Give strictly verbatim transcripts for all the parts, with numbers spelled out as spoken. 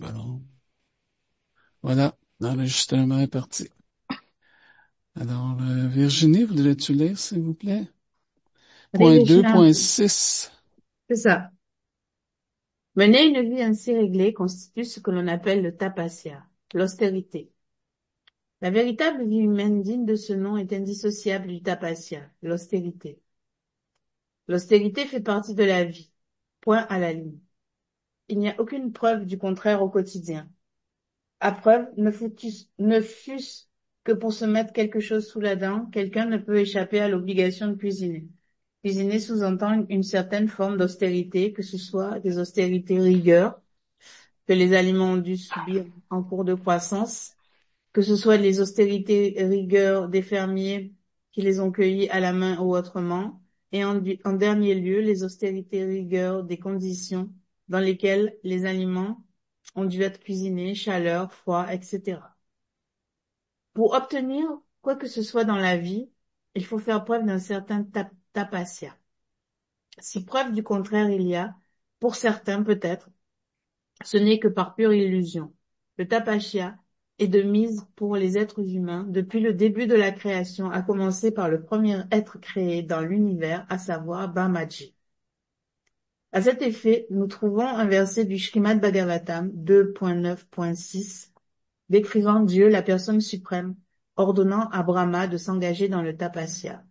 Bon. Voilà, l'enregistrement est parti. Alors, euh, Virginie, voudrais-tu lire, s'il vous plaît? Point Allez, je deux, l'ai un point peu. six. C'est ça. Mener une vie ainsi réglée constitue ce que l'on appelle le tapasya, l'austérité. La véritable vie humaine digne de ce nom est indissociable du tapasya, l'austérité. L'austérité fait partie de la vie. Point à la ligne. Il n'y a aucune preuve du contraire au quotidien. À preuve, ne fût-ce ne fût-ce que pour se mettre quelque chose sous la dent, quelqu'un ne peut échapper à l'obligation de cuisiner. Cuisiner sous-entend une certaine forme d'austérité, que ce soit des austérités rigueur, que les aliments ont dû subir en cours de croissance, que ce soit les austérités rigueur des fermiers qui les ont cueillis à la main ou autrement, et en, en dernier lieu, les austérités rigueur des conditions dans lesquelles les aliments ont dû être cuisinés, chaleur, froid, et cetera. Pour obtenir quoi que ce soit dans la vie, il faut faire preuve d'un certain tap tapasya. Si preuve du contraire il y a, pour certains peut-être, ce n'est que par pure illusion. Le tapasya est de mise pour les êtres humains depuis le début de la création, à commencer par le premier être créé dans l'univers, à savoir Brahmaji. À cet effet, nous trouvons un verset du Srimad Bhagavatam deux point neuf point six décrivant Dieu, la personne suprême, ordonnant à Brahma de s'engager dans le tapasya.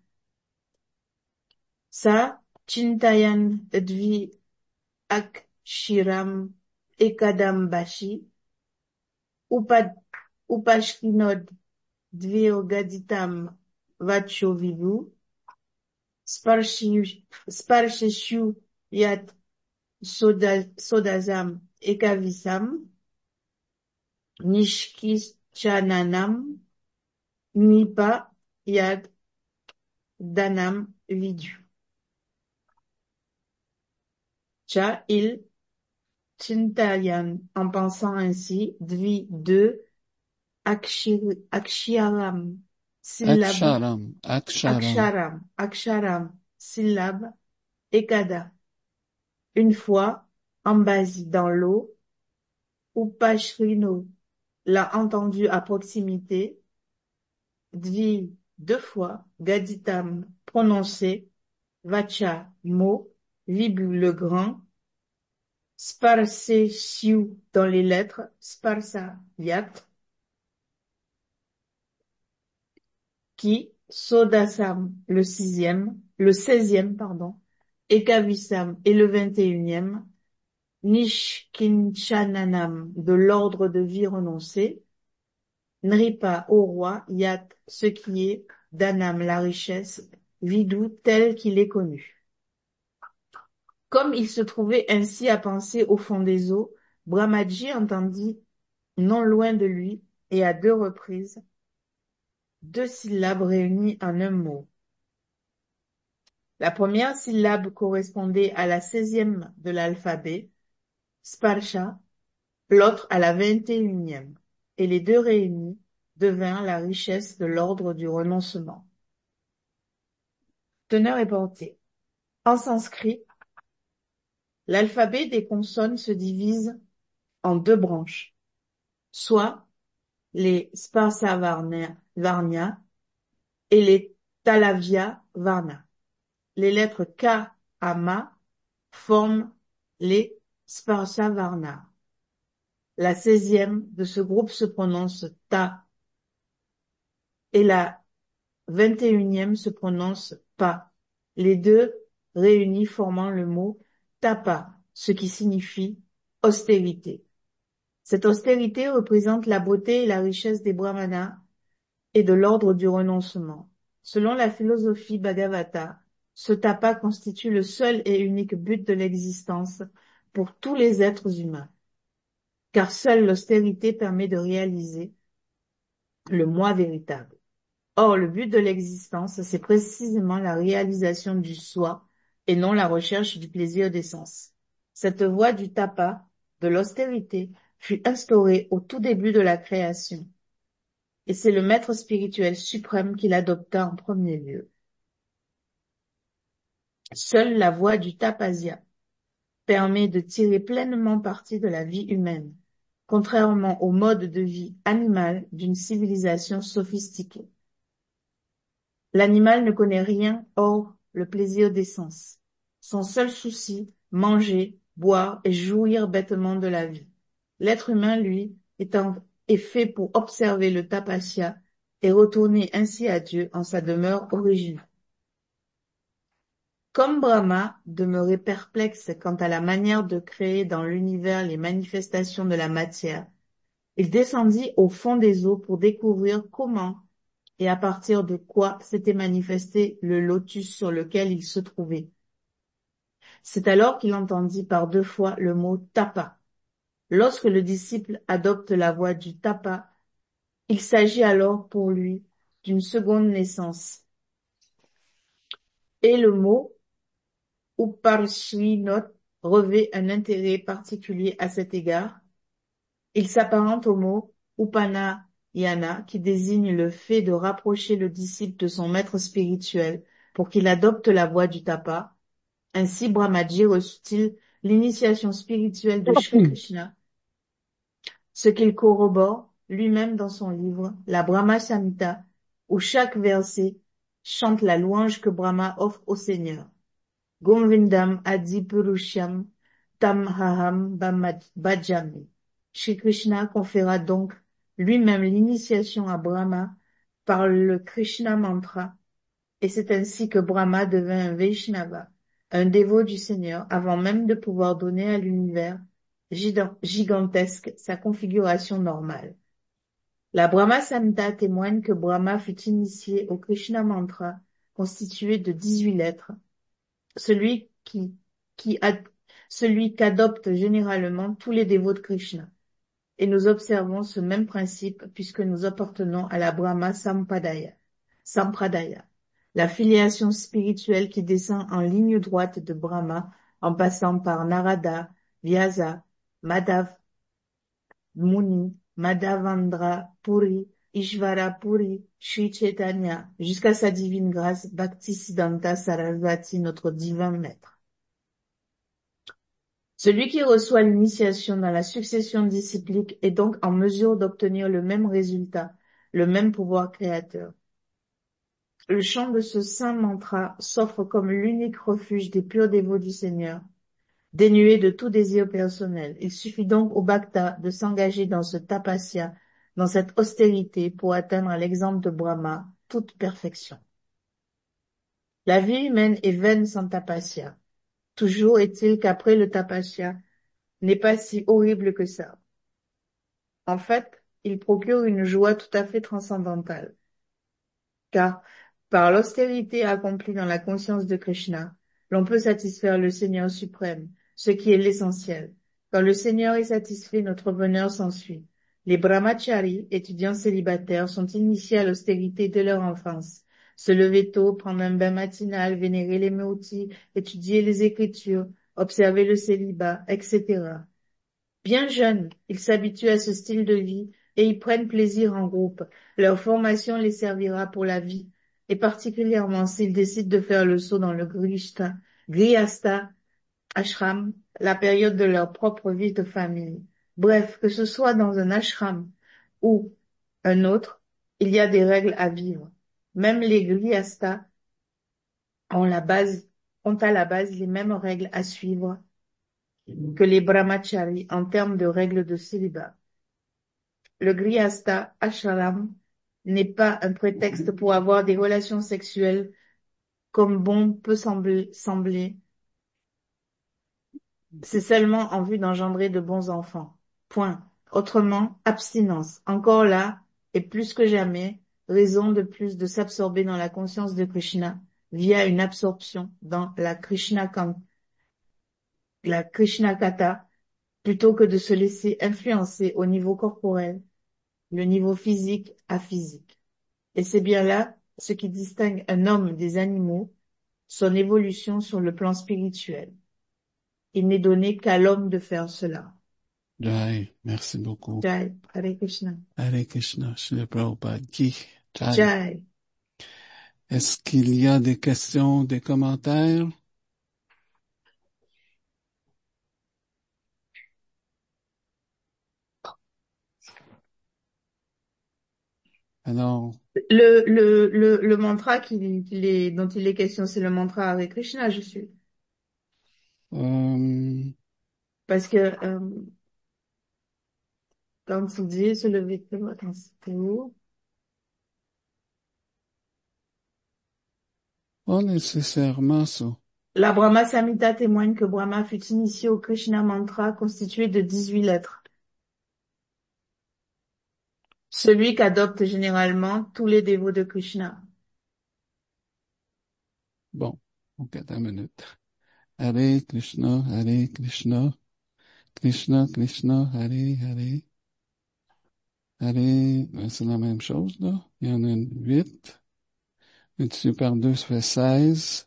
Sa chintayan dvi akshiram ekadambashi upad upashkinod dvirgaditam vachovivu sparshishu sparshishu yat soda, sodazam ekavisam nishkichananam nipa yad danam vidu. Cha il chintayan en pensant ainsi, dvi deux Akshir- Aksharam, syllabe, Aksharam, Aksharam. Aksharam, Aksharam, syllabe, Ekada. Une fois, Ambasi dans l'eau, Upashrino l'a entendu à proximité, Dvi deux fois, Gaditam prononcé, Vacha mot, Vibhu le grand, Sparse Shiu dans les lettres, Sparsa Yat, qui, Sodasam le sixième, le seizième, pardon, Ekavisam et le vingt et unième, Nishkinchananam de l'ordre de vie renoncé, Nripa au roi, Yat ce qui est, Danam la richesse, Vidu tel qu'il est connu. Comme il se trouvait ainsi à penser au fond des eaux, Brahmaji entendit non loin de lui et à deux reprises deux syllabes réunies en un mot. La première syllabe correspondait à la seizième de l'alphabet, sparsha, l'autre à la vingt et unième, et les deux réunis devinrent la richesse de l'ordre du renoncement. Teneur et portée. En sanskrit, l'alphabet des consonnes se divise en deux branches, soit les Sparsa Varna, Varnya et les Talavya Varna. Les lettres K à Ma forment les Sparsa Varna. La seizième de ce groupe se prononce ta et la vingt et unième se prononce pa, les deux réunis formant le mot tapa, ce qui signifie austérité. Cette austérité représente la beauté et la richesse des brahmanas et de l'ordre du renoncement. Selon la philosophie Bhagavata, ce tapa constitue le seul et unique but de l'existence pour tous les êtres humains, car seule l'austérité permet de réaliser le moi véritable. Or, le but de l'existence, c'est précisément la réalisation du soi et non la recherche du plaisir des sens. Cette voie du tapa, de l'austérité, fut instaurée au tout début de la création, et c'est le maître spirituel suprême qui l'adopta en premier lieu. Seule la voie du tapasya permet de tirer pleinement parti de la vie humaine, contrairement au mode de vie animal d'une civilisation sophistiquée. L'animal ne connaît rien hors le plaisir des sens. Son seul souci, manger, boire et jouir bêtement de la vie. L'être humain, lui, étant, est fait pour observer le tapasya et retourner ainsi à Dieu en sa demeure originale. Comme Brahma demeurait perplexe quant à la manière de créer dans l'univers les manifestations de la matière, il descendit au fond des eaux pour découvrir comment et à partir de quoi s'était manifesté le lotus sur lequel il se trouvait. C'est alors qu'il entendit par deux fois le mot tapa. Lorsque le disciple adopte la voie du tapa, il s'agit alors pour lui d'une seconde naissance. Et le mot Uparshvinot revêt un intérêt particulier à cet égard. Il s'apparente au mot Upanayana qui désigne le fait de rapprocher le disciple de son maître spirituel pour qu'il adopte la voie du tapa. Ainsi, Brahmaji reçut-il l'initiation spirituelle de Shri Krishna, ce qu'il corrobore lui-même dans son livre, la Brahma Samhita, où chaque verset chante la louange que Brahma offre au Seigneur. Govindam Adi Purusham Tam Haham Bhajami. Shri Krishna conféra donc lui-même l'initiation à Brahma par le Krishna mantra, et c'est ainsi que Brahma devint un Vaishnava, un dévot du Seigneur, avant même de pouvoir donner à l'univers gigantesque sa configuration normale. La Brahma Samhita témoigne que Brahma fut initié au Krishna mantra, constitué de dix-huit lettres, celui qui, qui a, celui qu'adoptent généralement tous les dévots de Krishna. Et nous observons ce même principe puisque nous appartenons à la Brahma Sampradaya, Sampradaya, la filiation spirituelle qui descend en ligne droite de Brahma en passant par Narada, Vyasa, Madhav Muni, Madhavendra Puri, Ishvara Puri, Sri Chaitanya, jusqu'à sa divine grâce, Bhaktisiddhanta Sarasvati, notre divin maître. Celui qui reçoit l'initiation dans la succession disciplique est donc en mesure d'obtenir le même résultat, le même pouvoir créateur. Le chant de ce saint mantra s'offre comme l'unique refuge des purs dévots du Seigneur, dénué de tout désir personnel. Il suffit donc au bhakta de s'engager dans ce tapasya, dans cette austérité pour atteindre l'exemple de Brahma, toute perfection. La vie humaine est vaine sans tapasya. Toujours est-il qu'après le tapasya n'est pas si horrible que ça. En fait, il procure une joie tout à fait transcendantale. Car, par l'austérité accomplie dans la conscience de Krishna, l'on peut satisfaire le Seigneur suprême, ce qui est l'essentiel. Quand le Seigneur est satisfait, notre bonheur s'ensuit. Les brahmacharis, étudiants célibataires, sont initiés à l'austérité de leur enfance. Se lever tôt, prendre un bain matinal, vénérer les moutis, étudier les Écritures, observer le célibat, et cetera. Bien jeunes, ils s'habituent à ce style de vie et y prennent plaisir en groupe. Leur formation les servira pour la vie, et particulièrement s'ils décident de faire le saut dans le grihastha, grihastha ashram, la période de leur propre vie de famille. Bref, que ce soit dans un ashram ou un autre, il y a des règles à vivre. Même les grihasthas ont la base, ont à la base les mêmes règles à suivre que les brahmacharis en termes de règles de célibat. Le grihastha ashram n'est pas un prétexte pour avoir des relations sexuelles comme bon peut sembler, sembler. C'est seulement en vue d'engendrer de bons enfants. Point. Autrement, abstinence. Encore là, et plus que jamais, raison de plus de s'absorber dans la conscience de Krishna via une absorption dans la Krishna, la Krishna Kata, plutôt que de se laisser influencer au niveau corporel, le niveau physique à physique. Et c'est bien là ce qui distingue un homme des animaux, son évolution sur le plan spirituel. Il n'est donné qu'à l'homme de faire cela. Jai, merci beaucoup. Jai, Hare Krishna. Hare Krishna, Srila Prabhupada ki Jai. Jai. Est-ce qu'il y a des questions, des commentaires? Alors, Le, le, le, le mantra qu'il, qu'il est, dont il est question, c'est le mantra Hare Krishna, je suis. euh, Parce que, euh, quand il dit se lever de tôt, attends, c'était où? pas nécessairement ça. La Brahma Samhita témoigne que Brahma fut initié au Krishna mantra constitué de dix-huit lettres. Celui qu'adoptent généralement tous les dévots de Krishna. Bon, donc attends une minute. Hare Krishna, Hare Krishna, Krishna Krishna, Hare Hare, Hare, ben, c'est la même chose, là. Il y en a une huit. Multiplié par deux, ça fait seize.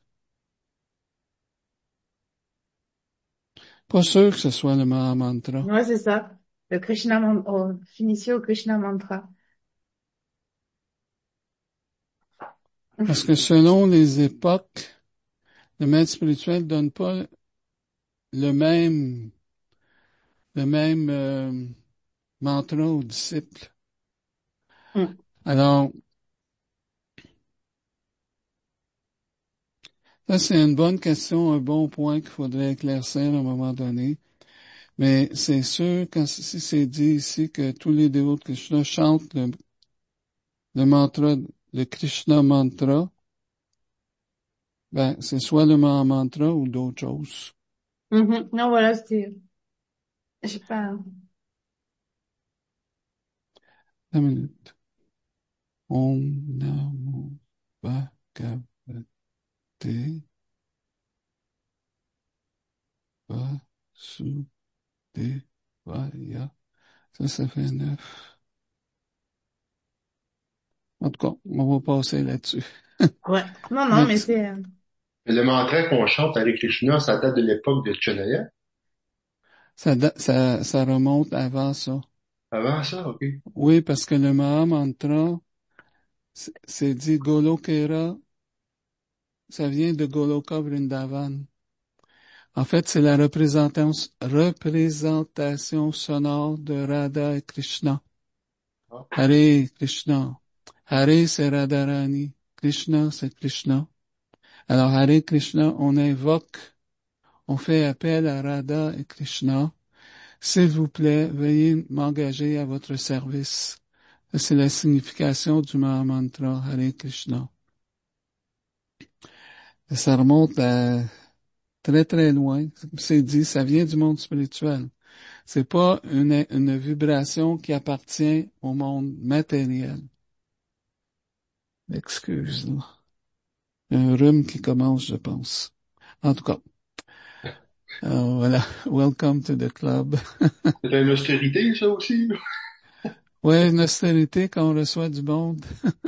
Pas sûr que ce soit le Mahamantra. Ouais, c'est ça. Le Krishna, man- oh, initié au Krishna mantra. Parce que selon les époques, le maître spirituel donne pas le même, le même euh, mantra aux disciples. Mm. Alors, ça c'est une bonne question, un bon point qu'il faudrait éclaircir à un moment donné. Mais c'est sûr, quand si c'est dit ici que tous les dévots de Krishna chantent le, le mantra, le Krishna mantra, ben c'est soit le Mahamantra ou d'autres choses. Mhm. Non, voilà, c'était, je sais pas. Une minute. Om Namo Bhagavate Vasudevaya. Ça, ça fait neuf. En tout cas, on va passer là-dessus. Ouais. Non, non, mais Merci. c'est, euh, Le mantra qu'on chante Hare Krishna, ça date de l'époque de Chanaya. Ça, da- ça, ça remonte avant ça. Avant ça, OK. Oui, parce que le Mahamantra, c'est c'est dit Golokera, ça vient de Goloka Vrindavan. En fait, c'est la représentation, représentation sonore de Radha et Krishna. Ah, Hare Krishna. Hare c'est Radharani. Krishna c'est Krishna. Alors Hare Krishna, on invoque, on fait appel à Radha et Krishna. S'il vous plaît, veuillez m'engager à votre service. Ça, c'est la signification du Mahamantra Hare Krishna. Et ça remonte à très très loin. C'est dit, ça vient du monde spirituel. C'est pas une, une vibration qui appartient au monde matériel. Excuse, là. Un rhume qui commence, je pense. En tout cas, euh, voilà. Welcome to the club. c'est une austérité, ça aussi. Ouais, une austérité quand on reçoit du monde,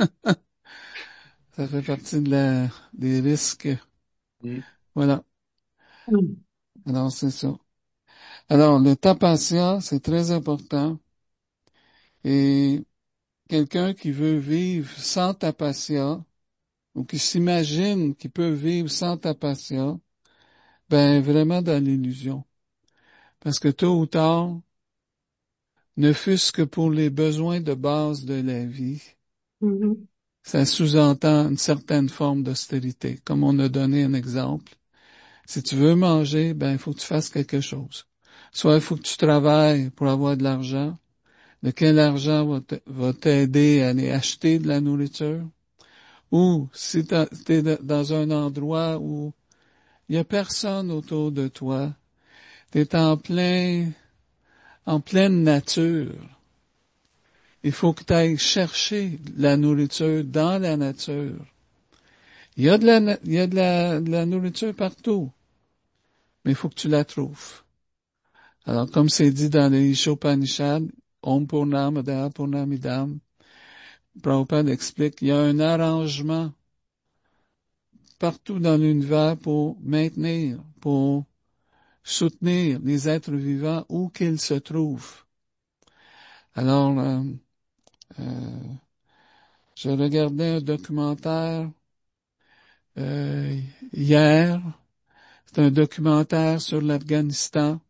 ça fait partie de la, des risques. Hmm. Voilà. Mm. Alors, c'est ça. Alors, le tapasya, c'est très important. Et quelqu'un qui veut vivre sans tapasya, ou qui s'imagine qu'il peut vivre sans tapasya, ben, vraiment dans l'illusion. Parce que tôt ou tard, ne fût-ce que pour les besoins de base de la vie, Mhm. ça sous-entend une certaine forme d'austérité. Comme on a donné un exemple. Si tu veux manger, ben, il faut que tu fasses quelque chose. Soit il faut que tu travailles pour avoir de l'argent, lequel argent va te- va t'aider à aller acheter de la nourriture. Ou si tu es dans un endroit où il y a personne autour de toi, tu es en plein, en pleine nature. Il faut que tu ailles chercher la nourriture dans la nature. Il y a de la, na- il y a de la, de la nourriture partout, mais il faut que tu la trouves. Alors, comme c'est dit dans les Ishopanishads, Om Purnamada Purnamidam, Prabhupada explique, il y a un arrangement partout dans l'univers pour maintenir, pour soutenir les êtres vivants où qu'ils se trouvent. Alors, euh, euh, je regardais un documentaire euh, hier. C'est un documentaire sur l'Afghanistan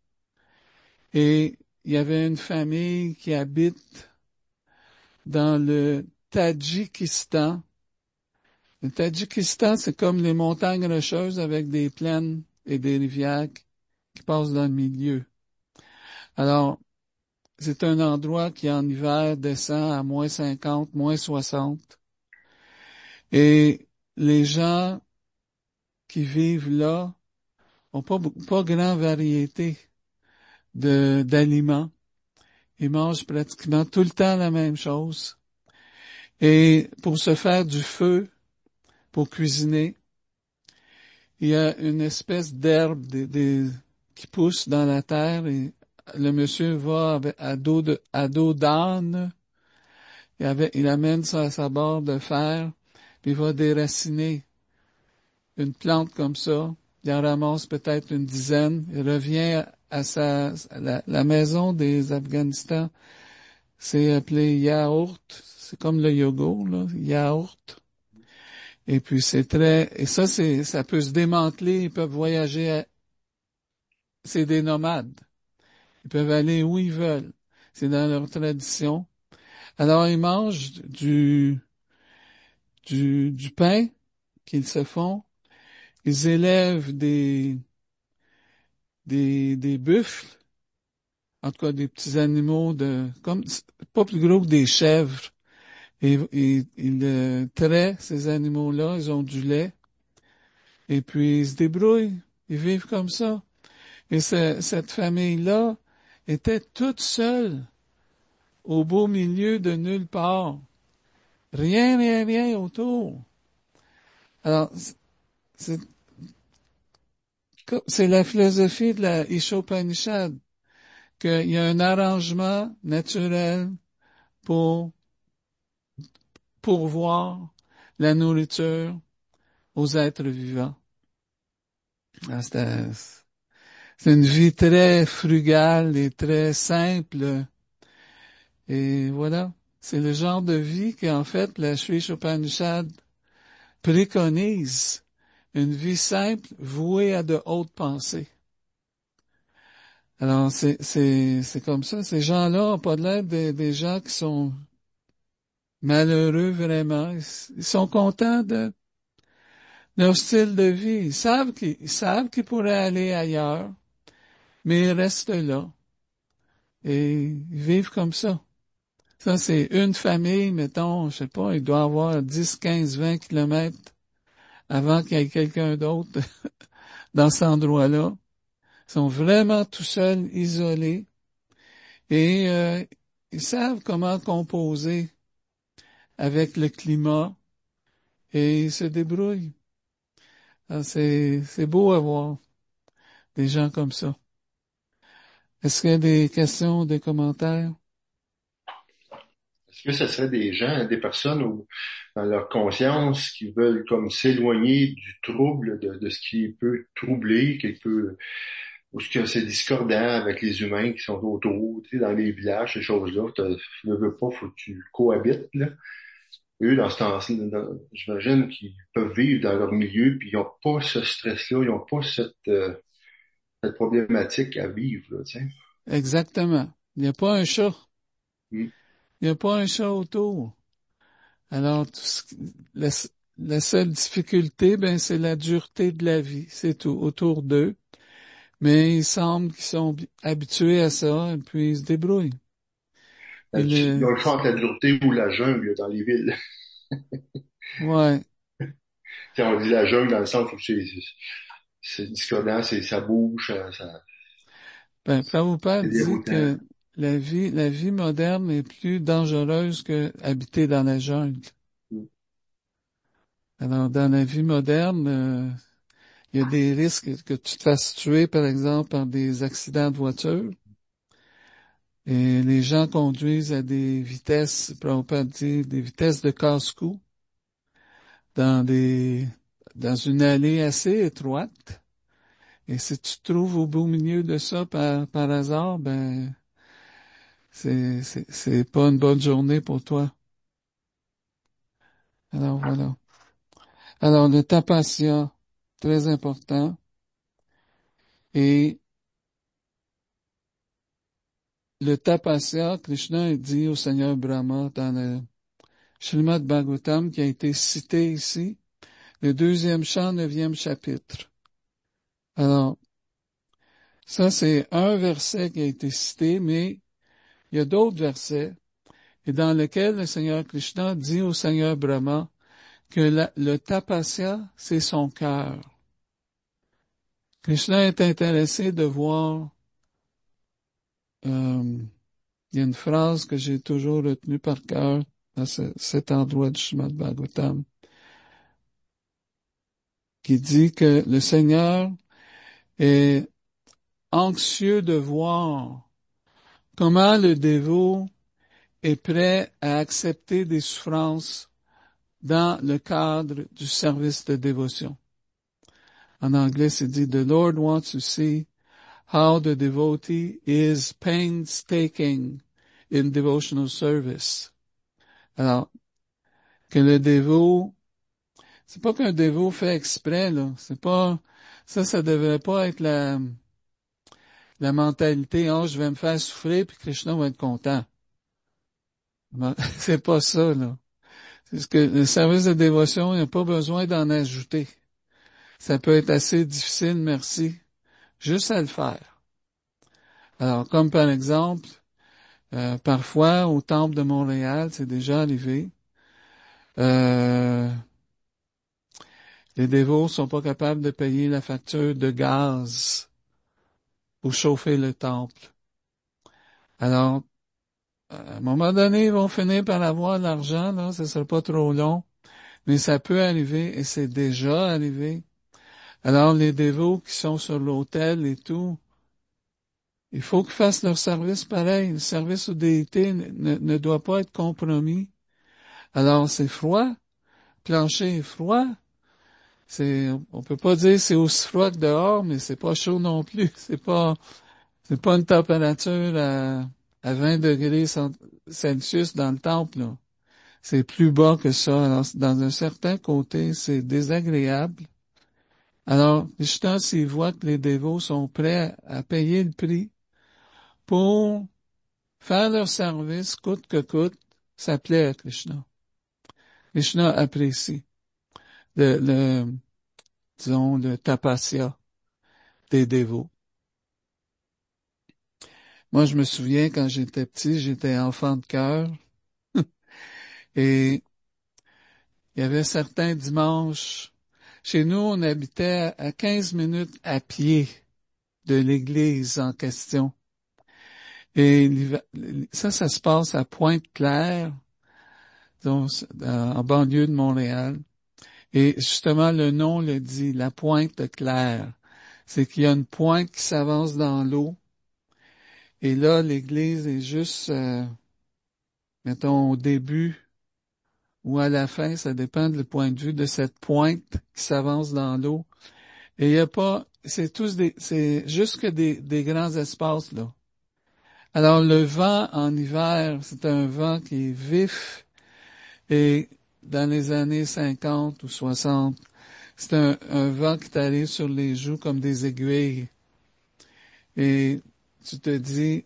et il y avait une famille qui habite dans le Tadjikistan. Le Tadjikistan, c'est comme les montagnes rocheuses avec des plaines et des rivières qui passent dans le milieu. Alors, c'est un endroit qui en hiver descend à moins cinquante, moins soixante. Et les gens qui vivent là ont pas, pas grande variété de, d'aliments. Ils mangent pratiquement tout le temps la même chose. Et pour se faire du feu, pour cuisiner, il y a une espèce d'herbe des, des, qui pousse dans la terre et le monsieur va avec, à dos de, à dos d'âne, il, avait, il amène ça à sa barre de fer, puis il va déraciner une plante comme ça. Il en ramasse peut-être une dizaine. Il revient à sa, à la, la maison des Afghanistan. C'est appelé yaourt. C'est comme le yogourt, là. Yaourt. Et puis c'est très, et ça c'est, ça peut se démanteler. Ils peuvent voyager à, c'est des nomades. Ils peuvent aller où ils veulent. C'est dans leur tradition. Alors ils mangent du, du, du pain qu'ils se font. Ils élèvent des, des, des buffles, en tout cas des petits animaux de, comme, pas plus gros que des chèvres. Et, et ils euh, traient ces animaux-là, ils ont du lait, et puis ils se débrouillent, ils vivent comme ça. Et ce- cette famille-là était toute seule, au beau milieu de nulle part. Rien, rien, rien autour. Alors, c'est, c'est la philosophie de la Ishopanishad, qu'il y a un arrangement naturel pour pourvoir la nourriture aux êtres vivants. Ah, C'est c'est une vie très frugale et très simple. Et voilà. C'est le genre de vie qu'en fait la Sri Upanishad préconise. Une vie simple vouée à de hautes pensées. Alors, c'est, c'est, c'est comme ça. Ces gens-là ont pas l'air des, des gens qui sont malheureux vraiment. Ils, ils sont contents de leur style de vie. Ils savent qu'ils, ils savent qu'ils pourraient aller ailleurs, mais ils restent là. Et ils vivent comme ça. Ça, c'est une famille, mettons, je sais pas, il doit avoir dix, quinze, vingt kilomètres avant qu'il y ait quelqu'un d'autre dans cet endroit-là. Ils sont vraiment tout seuls, isolés, et euh, ils savent comment composer avec le climat, et ils se débrouillent. Ah, c'est, c'est beau à voir des gens comme ça. Est-ce qu'il y a des questions, des commentaires? Est-ce que ce serait des gens, des personnes où, dans leur conscience, qui veulent comme s'éloigner du trouble, de, de ce qui peut troubler, qui peut, ou ce que c'est discordant avec les humains qui sont autour, tu sais, dans les villages, ces choses-là, t'as- tu ne veux pas, faut que tu cohabites, là. Eux, dans ce temps-ci, dans- j'imagine qu'ils peuvent vivre dans leur milieu, puis ils n'ont pas ce stress-là, ils n'ont pas cette, euh, cette problématique à vivre, là, tu sais. Exactement. Il n'y a pas un chat. Mm. Il n'y a pas un chat autour. Alors, tout ce qui- la, la seule difficulté, ben, c'est la dureté de la vie. C'est tout, autour d'eux. Mais il semble qu'ils sont bi- habitués à ça, et puis ils se débrouillent. La- Ils, Ils le- ont le choix entre la dureté ou la jungle dans les villes. ouais. Tu sais, on dit la jungle dans le sens où c'est c'est c'est discordant, c'est ça bouge, ça, ça- Ben, Prabhupada c'est dit déroutant. que la vie, la vie moderne est plus dangereuse que habiter dans la jungle. Mm. Alors, dans la vie moderne, euh, il y a des risques que tu te fasses tuer, par exemple, par des accidents de voiture. Et les gens conduisent à des vitesses, Prabhupada dit, des vitesses de casse-cou dans des, dans une allée assez étroite. Et si tu te trouves au beau milieu de ça par, par hasard, ben, c'est, c'est, c'est pas une bonne journée pour toi. Alors voilà. Alors le tapasya, très important. Et le tapasya, Krishna il dit au Seigneur Brahma dans le Srimad Bhagavatam qui a été cité ici, le deuxième chant, neuvième chapitre. Alors, ça c'est un verset qui a été cité, mais il y a d'autres versets, et dans lesquels le Seigneur Krishna dit au Seigneur Brahma que la, le tapasya, c'est son cœur. Krishna est intéressé de voir, euh, il y a une phrase que j'ai toujours retenue par cœur à ce, cet endroit du Srimad Bhagavatam, qui dit que le Seigneur est anxieux de voir comment le dévot est prêt à accepter des souffrances dans le cadre du service de dévotion. En anglais, c'est dit, The Lord wants to see how the devotee is painstaking in devotional service. Alors, que le dévot, c'est pas qu'un dévot fait exprès, là. C'est pas, ça, ça devrait pas être la, la mentalité, oh, je vais me faire souffrir puis Krishna va être content. C'est pas ça, là. C'est ce que le service de dévotion, il n'y a pas besoin d'en ajouter. Ça peut être assez difficile, merci, juste à le faire. Alors, comme par exemple, euh, parfois, au Temple de Montréal, c'est déjà arrivé, euh, les dévots sont pas capables de payer la facture de gaz pour chauffer le temple. Alors, à un moment donné, ils vont finir par avoir de l'argent, là, ça sera pas trop long, mais ça peut arriver, et c'est déjà arrivé. Alors, les dévots qui sont sur l'autel et tout, il faut qu'ils fassent leur service pareil. Le service aux déités ne, ne, ne doit pas être compromis. Alors, c'est froid, le plancher est froid, c'est, on peut pas dire c'est aussi froid que dehors, mais c'est pas chaud non plus. C'est pas, c'est pas une température à, à vingt degrés Celsius dans le temple, là. C'est plus bas que ça. Alors, dans un certain côté, c'est désagréable. Alors, Krishna, s'il voit que les dévots sont prêts à payer le prix pour faire leur service coûte que coûte, ça plaît à Krishna. Krishna apprécie le, le disons, le tapasya des dévots. Moi, je me souviens, quand j'étais petit, j'étais enfant de cœur, et il y avait certains dimanches, chez nous, on habitait à quinze minutes à pied de l'église en question. Et ça, ça se passe à Pointe-Claire, donc, en banlieue de Montréal. Et justement, le nom le dit, la Pointe-Claire. C'est qu'il y a une pointe qui s'avance dans l'eau. Et là, l'église est juste, euh, mettons, au début ou à la fin, ça dépend du point de vue de cette pointe qui s'avance dans l'eau. Et il n'y a pas, c'est tous des, c'est juste que des, des grands espaces, là. Alors, le vent en hiver, c'est un vent qui est vif, et dans les années cinquante ou soixante, c'est un, un vent qui t'arrive sur les joues comme des aiguilles. Et tu te dis,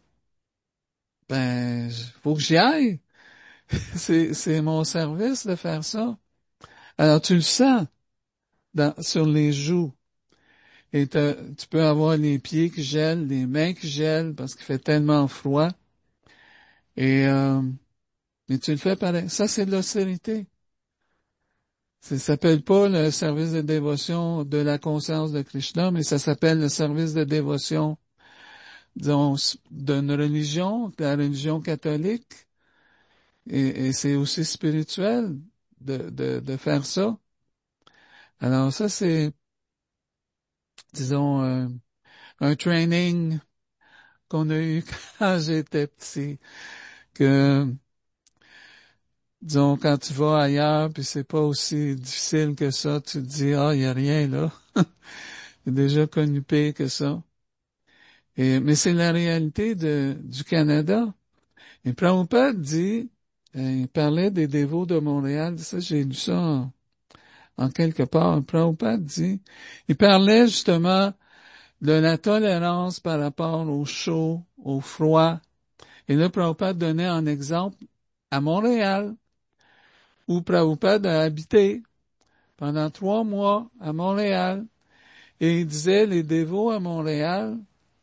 ben, faut que j'y aille. C'est, c'est mon service de faire ça. Alors, tu le sens dans, sur les joues. Et tu peux avoir les pieds qui gèlent, les mains qui gèlent parce qu'il fait tellement froid. Et, euh, mais tu le fais pareil. Ça, c'est de l'austérité. Ça s'appelle pas le service de dévotion de la conscience de Krishna, mais ça s'appelle le service de dévotion, disons, d'une religion, de la religion catholique. Et, et c'est aussi spirituel de, de, de faire ça. Alors ça, c'est, disons, euh, un training qu'on a eu quand j'étais petit, que, disons, quand tu vas ailleurs, puis c'est pas aussi difficile que ça, tu te dis, ah, il y a rien là. J'ai déjà connu pire que ça. Et, mais c'est la réalité de, du Canada. Et Prabhupada dit, euh, il parlait des dévots de Montréal, ça, j'ai lu ça en, en quelque part. Prabhupada dit, il parlait justement de la tolérance par rapport au chaud, au froid. Et là, Prabhupada donnait un exemple à Montréal, où Prabhupada a habité pendant trois mois à Montréal. Et il disait, les dévots à Montréal,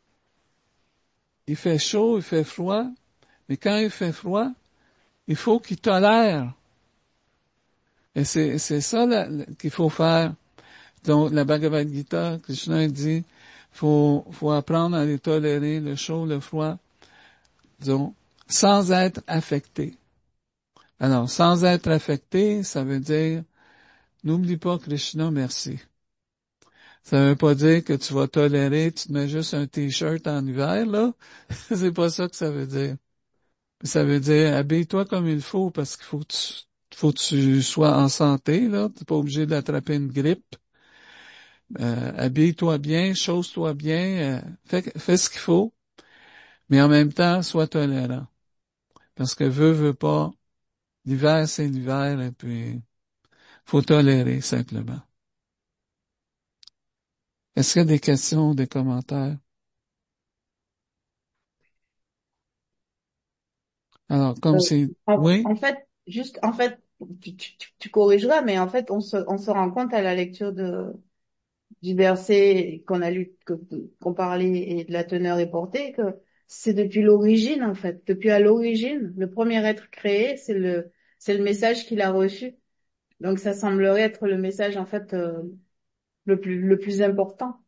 il fait chaud, il fait froid, mais quand il fait froid, il faut qu'ils tolèrent. Et c'est, c'est ça là, qu'il faut faire. Donc, la Bhagavad Gita, Krishna dit, faut, faut apprendre à les tolérer, le chaud, le froid, disons, sans être affecté. Alors, sans être affecté, ça veut dire, n'oublie pas Krishna, merci. Ça veut pas dire que tu vas tolérer, tu te mets juste un t-shirt en hiver, là. C'est pas ça que ça veut dire. Ça veut dire, habille-toi comme il faut, parce qu'il faut que tu, faut que tu sois en santé, là. T'es pas obligé d'attraper une grippe. Euh, habille-toi bien, chausse-toi bien, euh, fais, fais ce qu'il faut, mais en même temps, sois tolérant. Parce que veux, veux pas, l'hiver, c'est l'hiver, et puis, faut tolérer, simplement. Est-ce qu'il y a des questions, des commentaires? Alors, comme Euh, c'est, en, oui, en fait, juste, en fait, tu, tu, tu- tu corrigeras, mais en fait, on se, on se rend compte à la lecture de, du verset qu'on a lu, que- qu'on parlait et de la teneur est portée, que c'est depuis l'origine, en fait. Depuis à l'origine, le premier être créé, c'est le, c'est le message qu'il a reçu. Donc, ça semblerait être le message, en fait, euh, le plus, le plus important.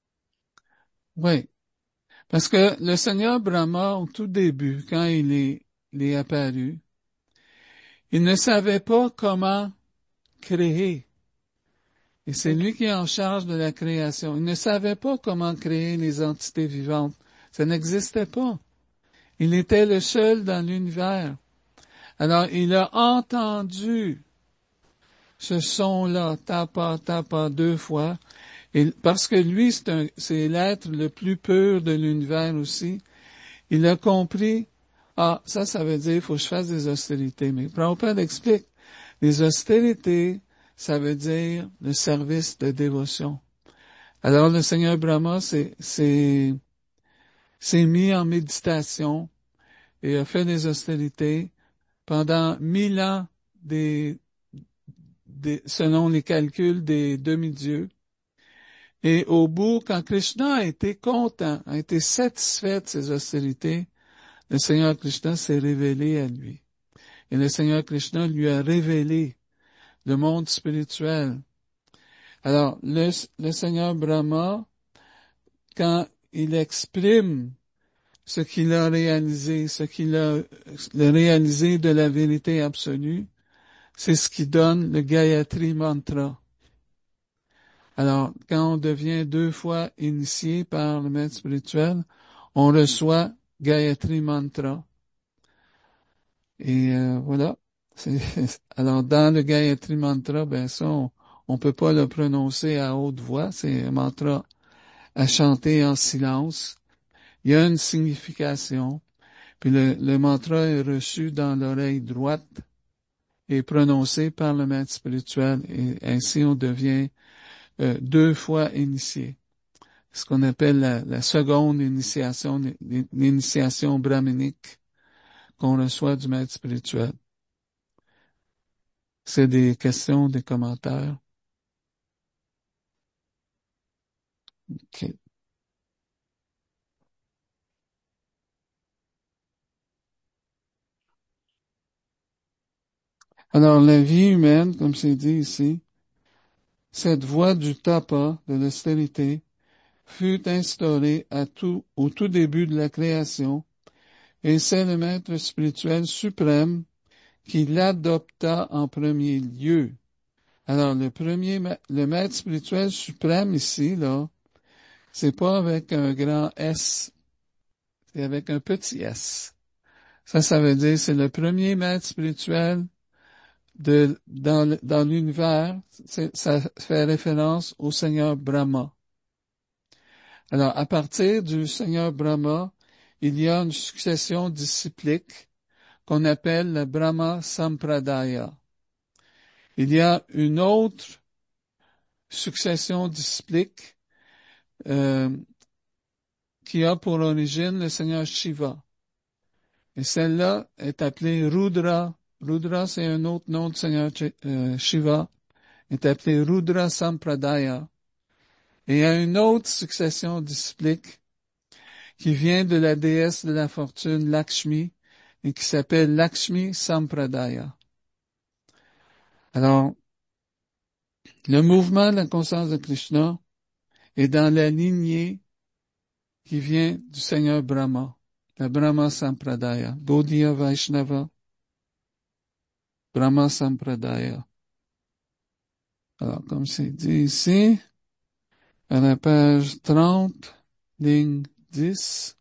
oui. Parce que le Seigneur Brahma, au tout début, quand il est, il est apparu, il ne savait pas comment créer. Et c'est Ok. lui qui est en charge de la création. Il ne savait pas comment créer les entités vivantes. Ça n'existait pas. Il était le seul dans l'univers. Alors, il a entendu ce son-là, tapa, tapa, deux fois. Et parce que lui, c'est un, c'est l'être le plus pur de l'univers aussi. Il a compris, ah, ça, ça veut dire, il faut que je fasse des austérités. Mais Prabhupada explique, les austérités, ça veut dire le service de dévotion. Alors, le Seigneur Brahma s'est, s'est, s'est mis en méditation et a fait des austérités pendant mille ans des, des, selon les calculs des demi-dieux. Et au bout, quand Krishna a été content, a été satisfait de ses austérités, le Seigneur Krishna s'est révélé à lui. Et le Seigneur Krishna lui a révélé le monde spirituel. Alors, le, le Seigneur Brahma, quand il exprime ce qu'il a réalisé, ce qu'il a le réalisé de la vérité absolue, c'est ce qui donne le Gayatri Mantra. Alors, quand on devient deux fois initié par le maître spirituel, on reçoit Gayatri Mantra. Et euh, voilà. C'est, alors, dans le Gayatri Mantra, ben ça, on, on peut pas le prononcer à haute voix. C'est un mantra à chanter en silence. Il y a une signification. Puis le, le mantra est reçu dans l'oreille droite et prononcé par le maître spirituel. Et ainsi, on devient euh, deux fois initié. Ce qu'on appelle la, la seconde initiation, l'initiation brahminique qu'on reçoit du maître spirituel. C'est des questions, des commentaires. Okay. Alors, la vie humaine, comme c'est dit ici, cette voie du tapa, de l'austérité, fut instaurée à tout, au tout début de la création, et c'est le maître spirituel suprême qui l'adopta en premier lieu. Alors, le premier, le maître spirituel suprême ici, là, c'est pas avec un grand S, c'est avec un petit S. Ça, ça veut dire, c'est le premier maître spirituel de, dans, dans l'univers. Ça fait référence au Seigneur Brahma. Alors, à partir du Seigneur Brahma, il y a une succession disciplique qu'on appelle le Brahma Sampradaya. Il y a une autre succession disciplique euh, qui a pour origine le Seigneur Shiva. Et celle-là est appelée Rudra Rudra, c'est un autre nom du Seigneur euh, Shiva, est appelé Rudra Sampradaya. Et il y a une autre succession disciplique qui vient de la déesse de la fortune Lakshmi et qui s'appelle Lakshmi Sampradaya. Alors, le mouvement de la conscience de Krishna est dans la lignée qui vient du Seigneur Brahma, la Brahma Sampradaya, Gaudiya Vaishnava, Brahma Sampradaya. Alors, comme c'est dit ici, à la page trente, ligne dix,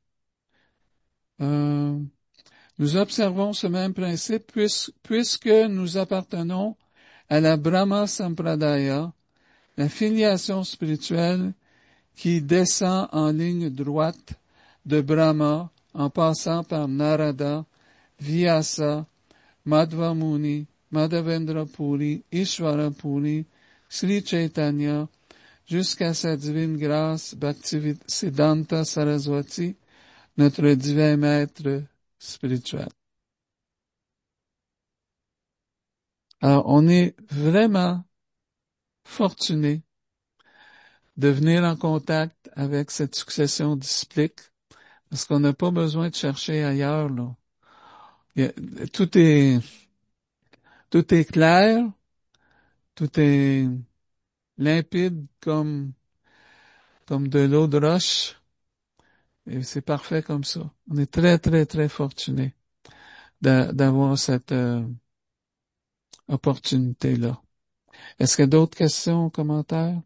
euh, nous observons ce même principe puis- puisque nous appartenons à la Brahma Sampradaya, la filiation spirituelle qui descend en ligne droite de Brahma en passant par Narada, Vyasa, Madhva Muni, Madhavendra Puri, Ishvara Puri, Sri Chaitanya, jusqu'à sa divine grâce Bhaktivedanta Saraswati, notre divin maître spirituel. Alors, on est vraiment fortuné de venir en contact avec cette succession disciplique, parce qu'on n'a pas besoin de chercher ailleurs, là. Il y a- tout est, tout est clair, tout est limpide comme, comme de l'eau de roche, et c'est parfait comme ça. On est très, très, très fortuné d'a- d'avoir cette euh, opportunité-là. Est-ce qu'il y a d'autres questions, commentaires?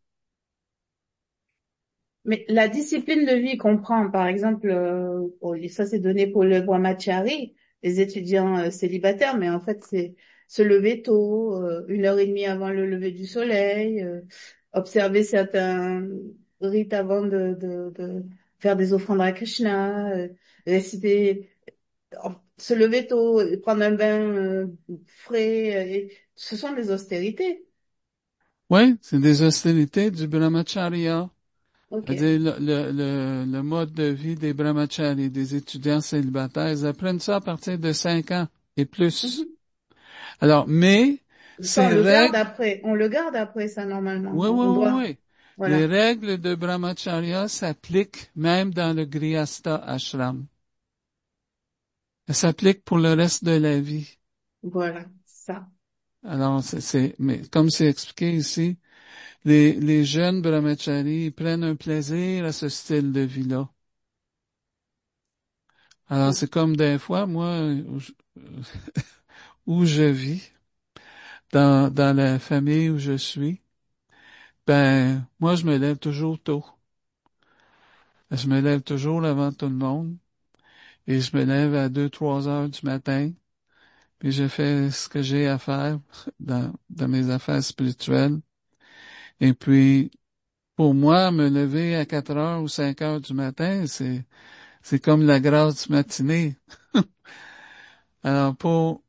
Mais la discipline de vie comprend, par exemple, euh, oh, ça c'est donné pour le brahmachari, les étudiants euh, célibataires, mais en fait c'est se lever tôt, euh, une heure et demie avant le lever du soleil, euh, observer certains rites avant de, de, de faire des offrandes à Krishna, euh, réciter, en- se lever tôt, et prendre un bain euh, frais, euh, et ce sont des austérités. Oui, c'est des hostilités du brahmacharya. Ok. C'est-à-dire le, le, le, le mode de vie des brahmacharis, des étudiants célibataires, ils apprennent ça à partir de cinq ans et plus. Mhm. Alors, mais Ça, on ces le garde règles, après, on le garde après ça normalement. oui, oui, On oui, doit, oui. Les voilà, règles de brahmacharya s'appliquent même dans le grihastha ashram. Elles s'appliquent pour le reste de la vie. voilà, ça. Alors, c'est, c'est, mais comme c'est expliqué ici, les, les jeunes brahmacharis ils prennent un plaisir à ce style de vie-là. Alors, c'est comme des fois, moi, où je, où je vis, dans, dans la famille où je suis, ben, moi, je me lève toujours tôt. Je me lève toujours avant tout le monde et je me lève à deux, trois heures du matin puis je fais ce que j'ai à faire dans, dans mes affaires spirituelles. Et puis, pour moi, me lever à quatre heures ou cinq heures du matin, c'est, c'est comme la grasse matinée. Alors, pour,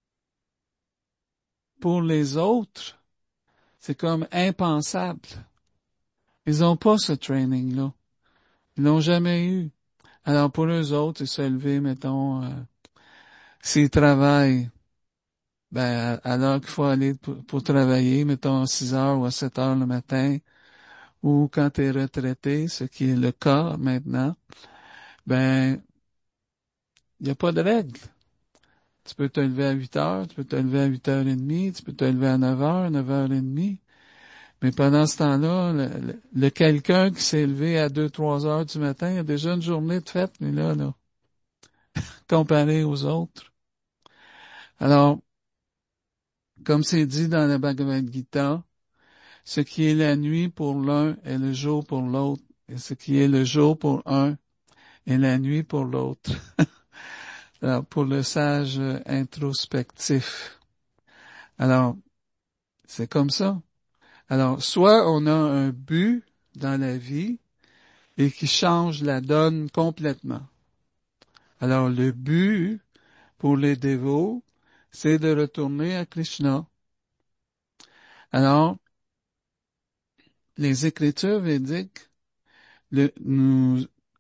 pour les autres, c'est comme impensable. Ils ont pas ce training-là. Ils l'ont jamais eu. Alors pour eux autres, se lever, mettons, euh, s'ils travaillent, ben à, à l'heure qu'il faut aller pour, pour travailler, mettons à six heures ou à sept heures le matin, ou quand tu es retraité, ce qui est le cas maintenant, ben il n'y a pas de règle. Tu peux te lever à huit heures, tu peux te lever à huit heures trente, tu peux te lever à neuf heures, neuf heures trente, mais pendant ce temps-là, le, le, le quelqu'un qui s'est levé à deux, trois heures du matin, il a déjà une journée de fête, mais là, là, comparé aux autres. Alors, comme c'est dit dans la Bhagavad Gita, ce qui est la nuit pour l'un est le jour pour l'autre, et ce qui est le jour pour un est la nuit pour l'autre. Alors, pour le sage introspectif. Alors, c'est comme ça. Alors, soit on a un but dans la vie et qui change la donne complètement. Alors, le but pour les dévots, c'est de retourner à Krishna. Alors, les écritures védiques le, nous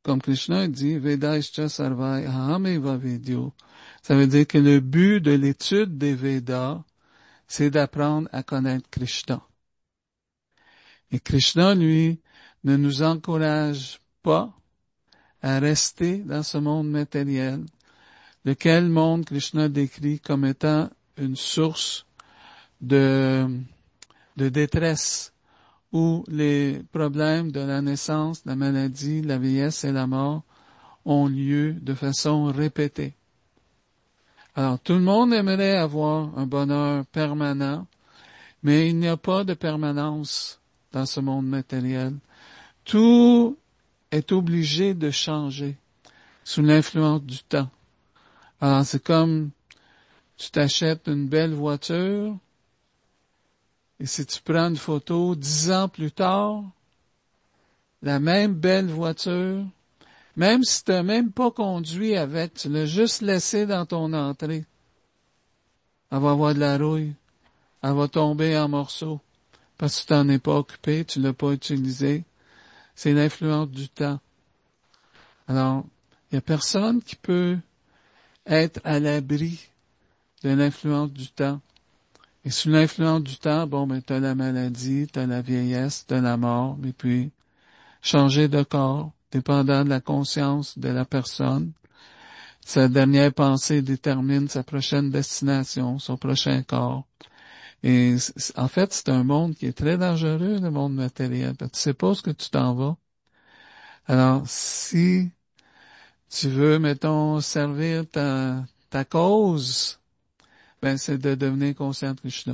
comme Krishna dit, Vedaischa Sarvai Ahameva Vedyo. Ça veut dire que le but de l'étude des Védas, c'est d'apprendre à connaître Krishna. Et Krishna, lui, ne nous encourage pas à rester dans ce monde matériel, lequel monde Krishna décrit comme étant une source de, de détresse, où les problèmes de la naissance, la maladie, la vieillesse et la mort ont lieu de façon répétée. Alors, tout le monde aimerait avoir un bonheur permanent, mais il n'y a pas de permanence dans ce monde matériel. Tout est obligé de changer sous l'influence du temps. Alors, c'est comme tu t'achètes une belle voiture, et si tu prends une photo dix ans plus tard, la même belle voiture, même si tu n'as même pas conduit avec, tu l'as juste laissé dans ton entrée, elle va avoir de la rouille, elle va tomber en morceaux, parce que tu t'en es pas occupé, tu l'as pas utilisé. C'est l'influence du temps. Alors, il y a personne qui peut être à l'abri de l'influence du temps. Et sous l'influence du temps, bon, ben, t'as la maladie, t'as la vieillesse, t'as la mort, et puis, changer de corps, dépendant de la conscience de la personne. Sa dernière pensée détermine sa prochaine destination, son prochain corps. Et en fait, c'est un monde qui est très dangereux, le monde matériel. Tu sais pas ce que tu t'en vas. Alors, si tu veux, mettons, servir ta, ta cause, ben, c'est de devenir conscient de Krishna.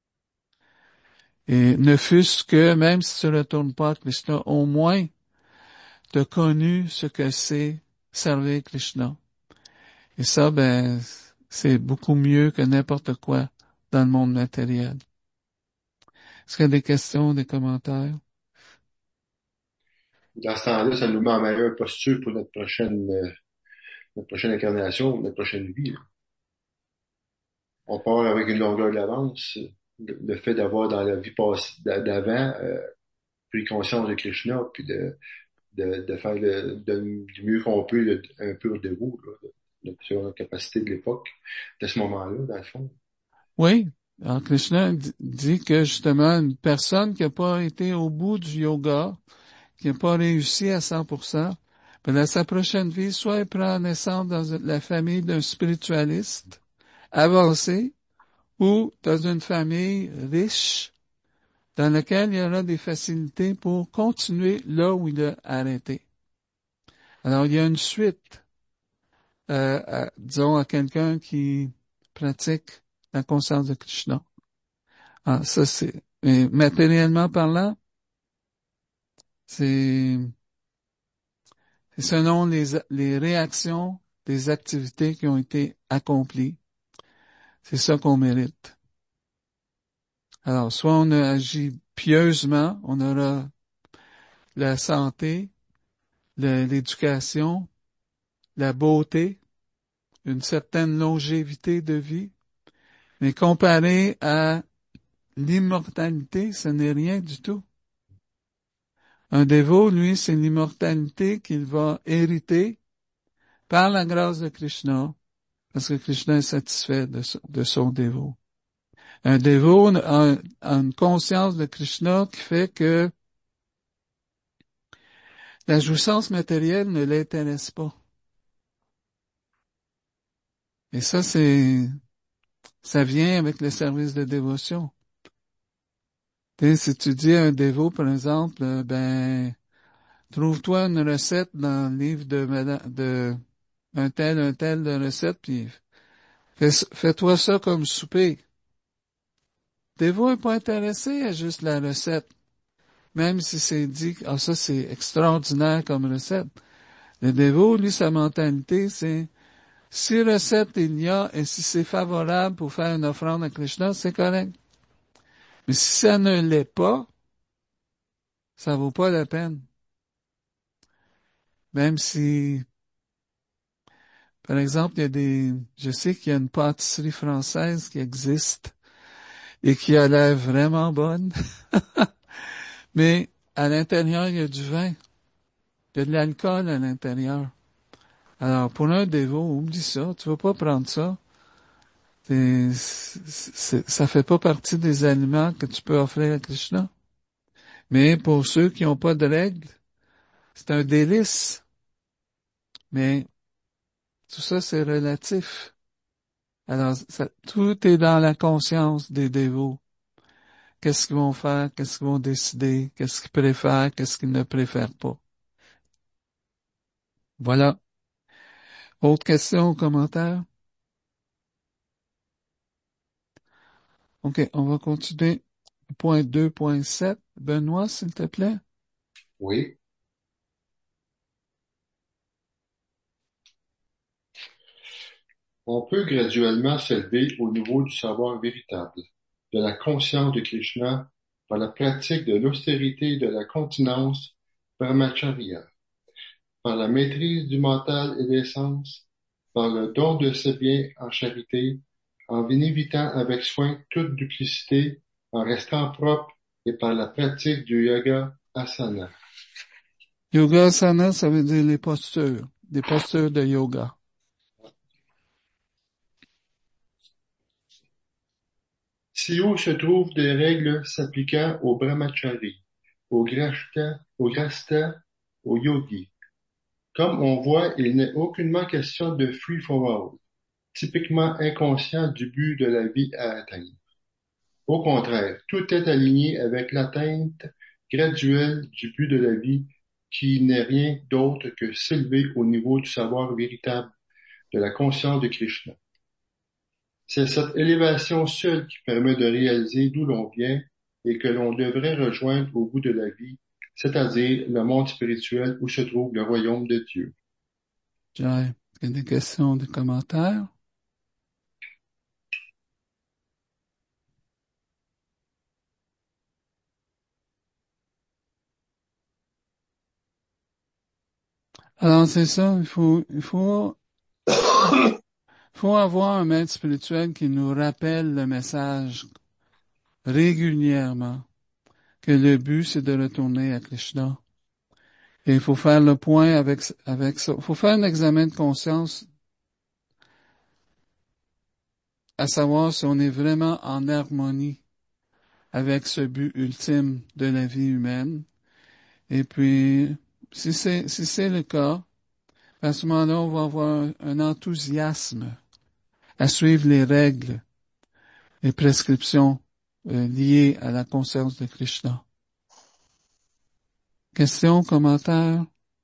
Et ne fût-ce que, même si tu ne retournes pas à Krishna, au moins, tu as connu ce que c'est servir Krishna. Et ça, ben, c'est beaucoup mieux que n'importe quoi dans le monde matériel. Est-ce qu'il y a des questions, des commentaires? Dans ce temps-là, ça nous met en meilleure posture pour notre prochaine, euh, notre prochaine incarnation, notre prochaine vie, là. On part avec une longueur d'avance. Le, le fait d'avoir dans la vie passée, d'a- d'avant, euh, pris conscience de Krishna, puis de, de, de faire le, de- du mieux qu'on peut le- un peu de vous, là, de, de, sur la capacité de l'époque, de ce moment-là, dans le fond. Oui. Alors, Krishna d- dit que, justement, une personne qui n'a pas été au bout du yoga, qui n'a pas réussi à cent pour cent, ben, dans sa prochaine vie, soit elle prend naissance dans la famille d'un spiritualiste avancé, ou dans une famille riche, dans laquelle il y aura des facilités pour continuer là où il a arrêté. Alors, il y a une suite, euh, à, disons, à quelqu'un qui pratique la conscience de Krishna. Ah, ça, c'est, mais matériellement parlant, c'est, c'est selon les, les réactions des activités qui ont été accomplies. C'est ça qu'on mérite. Alors, soit on a agi pieusement, on aura la santé, le- l'éducation, la beauté, une certaine longévité de vie, mais comparé à l'immortalité, ce n'est rien du tout. Un dévot, lui, c'est l'immortalité qu'il va hériter par la grâce de Krishna, parce que Krishna est satisfait de, son- de son dévot. Un dévot a, a une conscience de Krishna qui fait que la jouissance matérielle ne l'intéresse pas. Et ça, c'est, ça vient avec le service de dévotion. Tu sais, si tu dis à un dévot, par exemple, euh, ben, trouve-toi une recette dans le livre de madame, de un tel, un tel de recette, puis fais, fais-toi ça comme souper. Le dévot n'est pas intéressé à juste la recette, même si c'est dit, ah, ça c'est extraordinaire comme recette. Le dévot, lui, sa mentalité, c'est, si recette il y a et si c'est favorable pour faire une offrande à Krishna, c'est correct. Mais si ça ne l'est pas, ça vaut pas la peine. Même si, par exemple, il y a des, je sais qu'il y a une pâtisserie française qui existe et qui a l'air vraiment bonne, mais à l'intérieur, il y a du vin. Il y a de l'alcool à l'intérieur. Alors, pour un dévot, oublie ça. Tu vas pas prendre ça. C'est, c'est, ça fait pas partie des aliments que tu peux offrir à Krishna. Mais pour ceux qui n'ont pas de règles, c'est un délice. Mais tout ça, c'est relatif. Alors, ça, tout est dans la conscience des dévots. Qu'est-ce qu'ils vont faire, qu'est-ce qu'ils vont décider, qu'est-ce qu'ils préfèrent, qu'est-ce qu'ils ne préfèrent pas. Voilà. Autre question ou commentaire? OK, on va continuer. Point deux point sept. Benoît, s'il te plaît. Oui. On peut graduellement s'élever au niveau du savoir véritable, de la conscience de Krishna, par la pratique de l'austérité et de la continence brahmacharya, par la maîtrise du mental et des sens, par le don de ses biens en charité, en évitant avec soin toute duplicité, en restant propre et par la pratique du yoga asana. Yoga asana, ça veut dire les postures, des postures de yoga. Si haut se trouvent des règles s'appliquant au brahmachari, au grasta, au grasta, au yogi. Comme on voit, il n'est aucunement question de free for all, typiquement inconscient du but de la vie à atteindre. Au contraire, tout est aligné avec l'atteinte graduelle du but de la vie qui n'est rien d'autre que s'élever au niveau du savoir véritable de la conscience de Krishna. C'est cette élévation seule qui permet de réaliser d'où l'on vient et que l'on devrait rejoindre au bout de la vie, c'est-à-dire le monde spirituel où se trouve le royaume de Dieu. Jai, il y a des questions, des commentaires? Alors, c'est ça, il faut, il faut, faut avoir un maître spirituel qui nous rappelle le message régulièrement, que le but, c'est de retourner à Krishna. Et il faut faire le point avec, avec ça. Il faut faire un examen de conscience, à savoir si on est vraiment en harmonie avec ce but ultime de la vie humaine. Et puis, si c'est, si c'est le cas, à ce moment-là, on va avoir un, un enthousiasme à suivre les règles et prescriptions euh, liées à la conscience de Krishna. Questions, commentaires?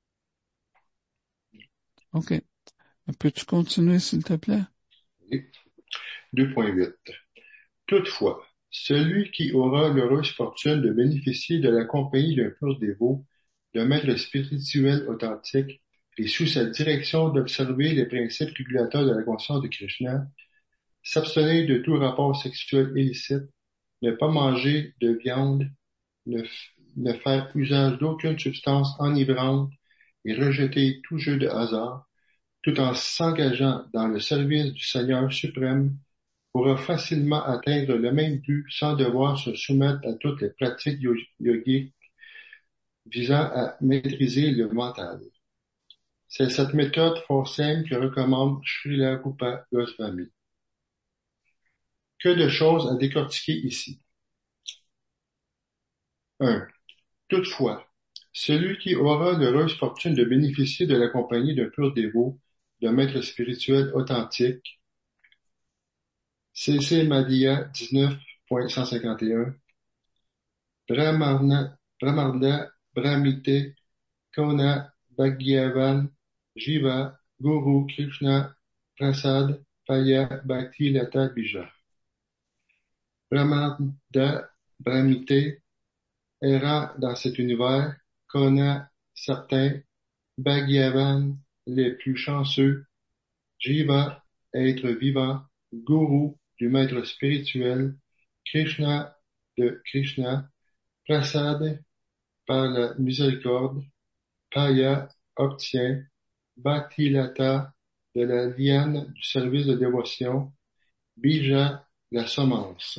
OK. Peux-tu continuer, s'il te plaît? deux point huit. Toutefois, celui qui aura l'heureuse fortune de bénéficier de la compagnie d'un pur dévot, d'un maître spirituel authentique, et sous sa direction d'observer les principes régulateurs de la conscience de Krishna, s'abstenir de tout rapport sexuel illicite, ne pas manger de viande, ne, ne faire usage d'aucune substance enivrante et rejeter tout jeu de hasard, tout en s'engageant dans le service du Seigneur suprême, pourra facilement atteindre le même but sans devoir se soumettre à toutes les pratiques yogiques visant à maîtriser le mental. C'est cette méthode fort simple que recommande Srila Rupa Goswami. Que de choses à décortiquer ici. un. Toutefois, celui qui aura l'heureuse fortune de bénéficier de la compagnie d'un pur dévot, d'un maître spirituel authentique, C C Madhya dix-neuf point cent cinquante et un, Brahmana, Brahmanda Brahmite Kona Bhagyavan Jiva Guru Krishna Prasad Paya Bhakti Lata Bija. Brahmanda Brahmite errant dans cet univers, Kona certains, Bhagyavan les plus chanceux, Jiva être vivant, Guru du maître spirituel, Krishna de Krishna, Prasad par la miséricorde, Paya obtient, Bhaktilata de la liane du service de dévotion, Bija la semence.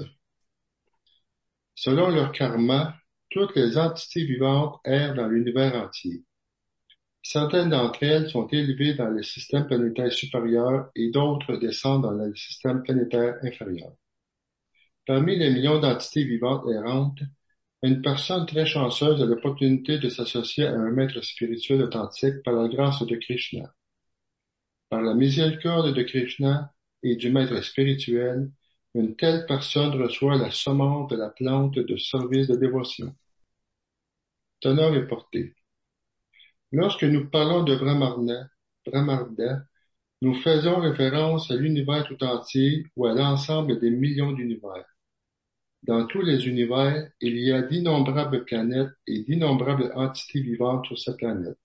Selon leur karma, toutes les entités vivantes errent dans l'univers entier. Certaines d'entre elles sont élevées dans le système planétaire supérieur et d'autres descendent dans le système planétaire inférieur. Parmi les millions d'entités vivantes errantes, une personne très chanceuse a l'opportunité de s'associer à un maître spirituel authentique par la grâce de Krishna. Par la miséricorde de Krishna et du maître spirituel, une telle personne reçoit la semence de la plante de service de dévotion. Teneur et portée. Lorsque nous parlons de Brahmarda, Brahmarda, nous faisons référence à l'univers tout entier ou à l'ensemble des millions d'univers. Dans tous les univers, il y a d'innombrables planètes et d'innombrables entités vivantes sur cette planète.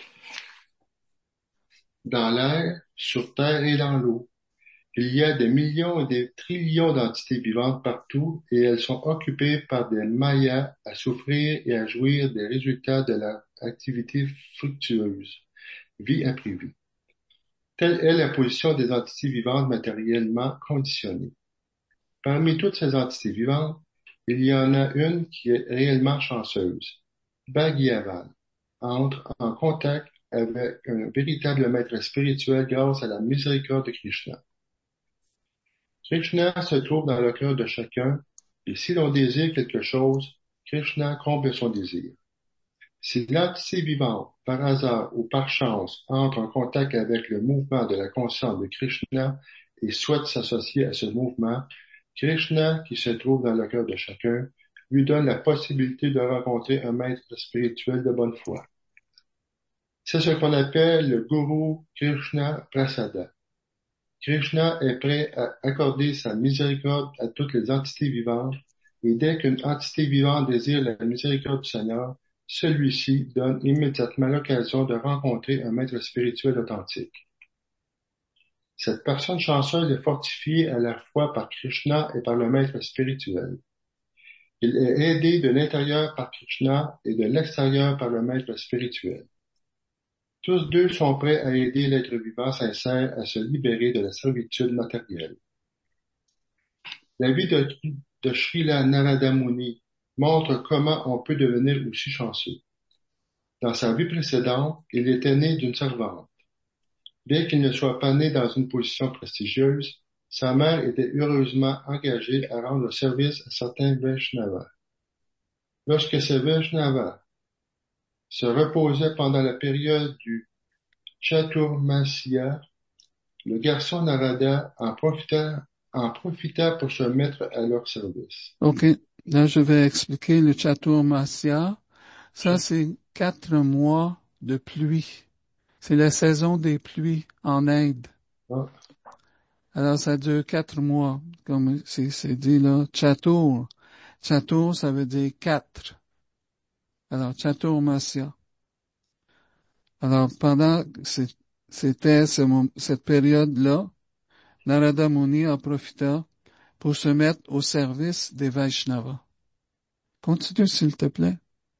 Dans l'air, sur terre et dans l'eau, il y a des millions et des trillions d'entités vivantes partout et elles sont occupées par des mayas à souffrir et à jouir des résultats de leur activité fructueuse, vie après vie. Telle est la position des entités vivantes matériellement conditionnées. Parmi toutes ces entités vivantes, il y en a une qui est réellement chanceuse. Bhagyavan entre en contact avec un véritable maître spirituel grâce à la miséricorde de Krishna. Krishna se trouve dans le cœur de chacun, et si l'on désire quelque chose, Krishna comble son désir. Si l'entité vivante, par hasard ou par chance, entre en contact avec le mouvement de la conscience de Krishna et souhaite s'associer à ce mouvement, Krishna, qui se trouve dans le cœur de chacun, lui donne la possibilité de rencontrer un maître spirituel de bonne foi. C'est ce qu'on appelle le Guru Krishna Prasada. Krishna est prêt à accorder sa miséricorde à toutes les entités vivantes, et dès qu'une entité vivante désire la miséricorde du Seigneur, celui-ci donne immédiatement l'occasion de rencontrer un maître spirituel authentique. Cette personne chanceuse est fortifiée à la fois par Krishna et par le maître spirituel. Il est aidé de l'intérieur par Krishna et de l'extérieur par le maître spirituel. Tous deux sont prêts à aider l'être vivant sincère à se libérer de la servitude matérielle. La vie de, de Srila Narada Muni montre comment on peut devenir aussi chanceux. Dans sa vie précédente, il était né d'une servante. Bien qu'il ne soit pas né dans une position prestigieuse, sa mère était heureusement engagée à rendre service à certains Vaishnavas. Lorsque ces Vaishnavas se reposaient pendant la période du Chaturmasya, le garçon Narada en profita, en profita pour se mettre à leur service. OK. Là, je vais expliquer le Chaturmasya. Ça, c'est quatre mois de pluie. C'est la saison des pluies en Inde. Ah. Alors, ça dure quatre mois. Comme c'est, c'est dit là, Chatur. Chatur, ça veut dire quatre. Alors, Chaturmasya. Alors, pendant c'est- c'était ce mom- cette période-là, Narada Muni en profita pour se mettre au service des Vaishnavas. Continue, s'il te plaît.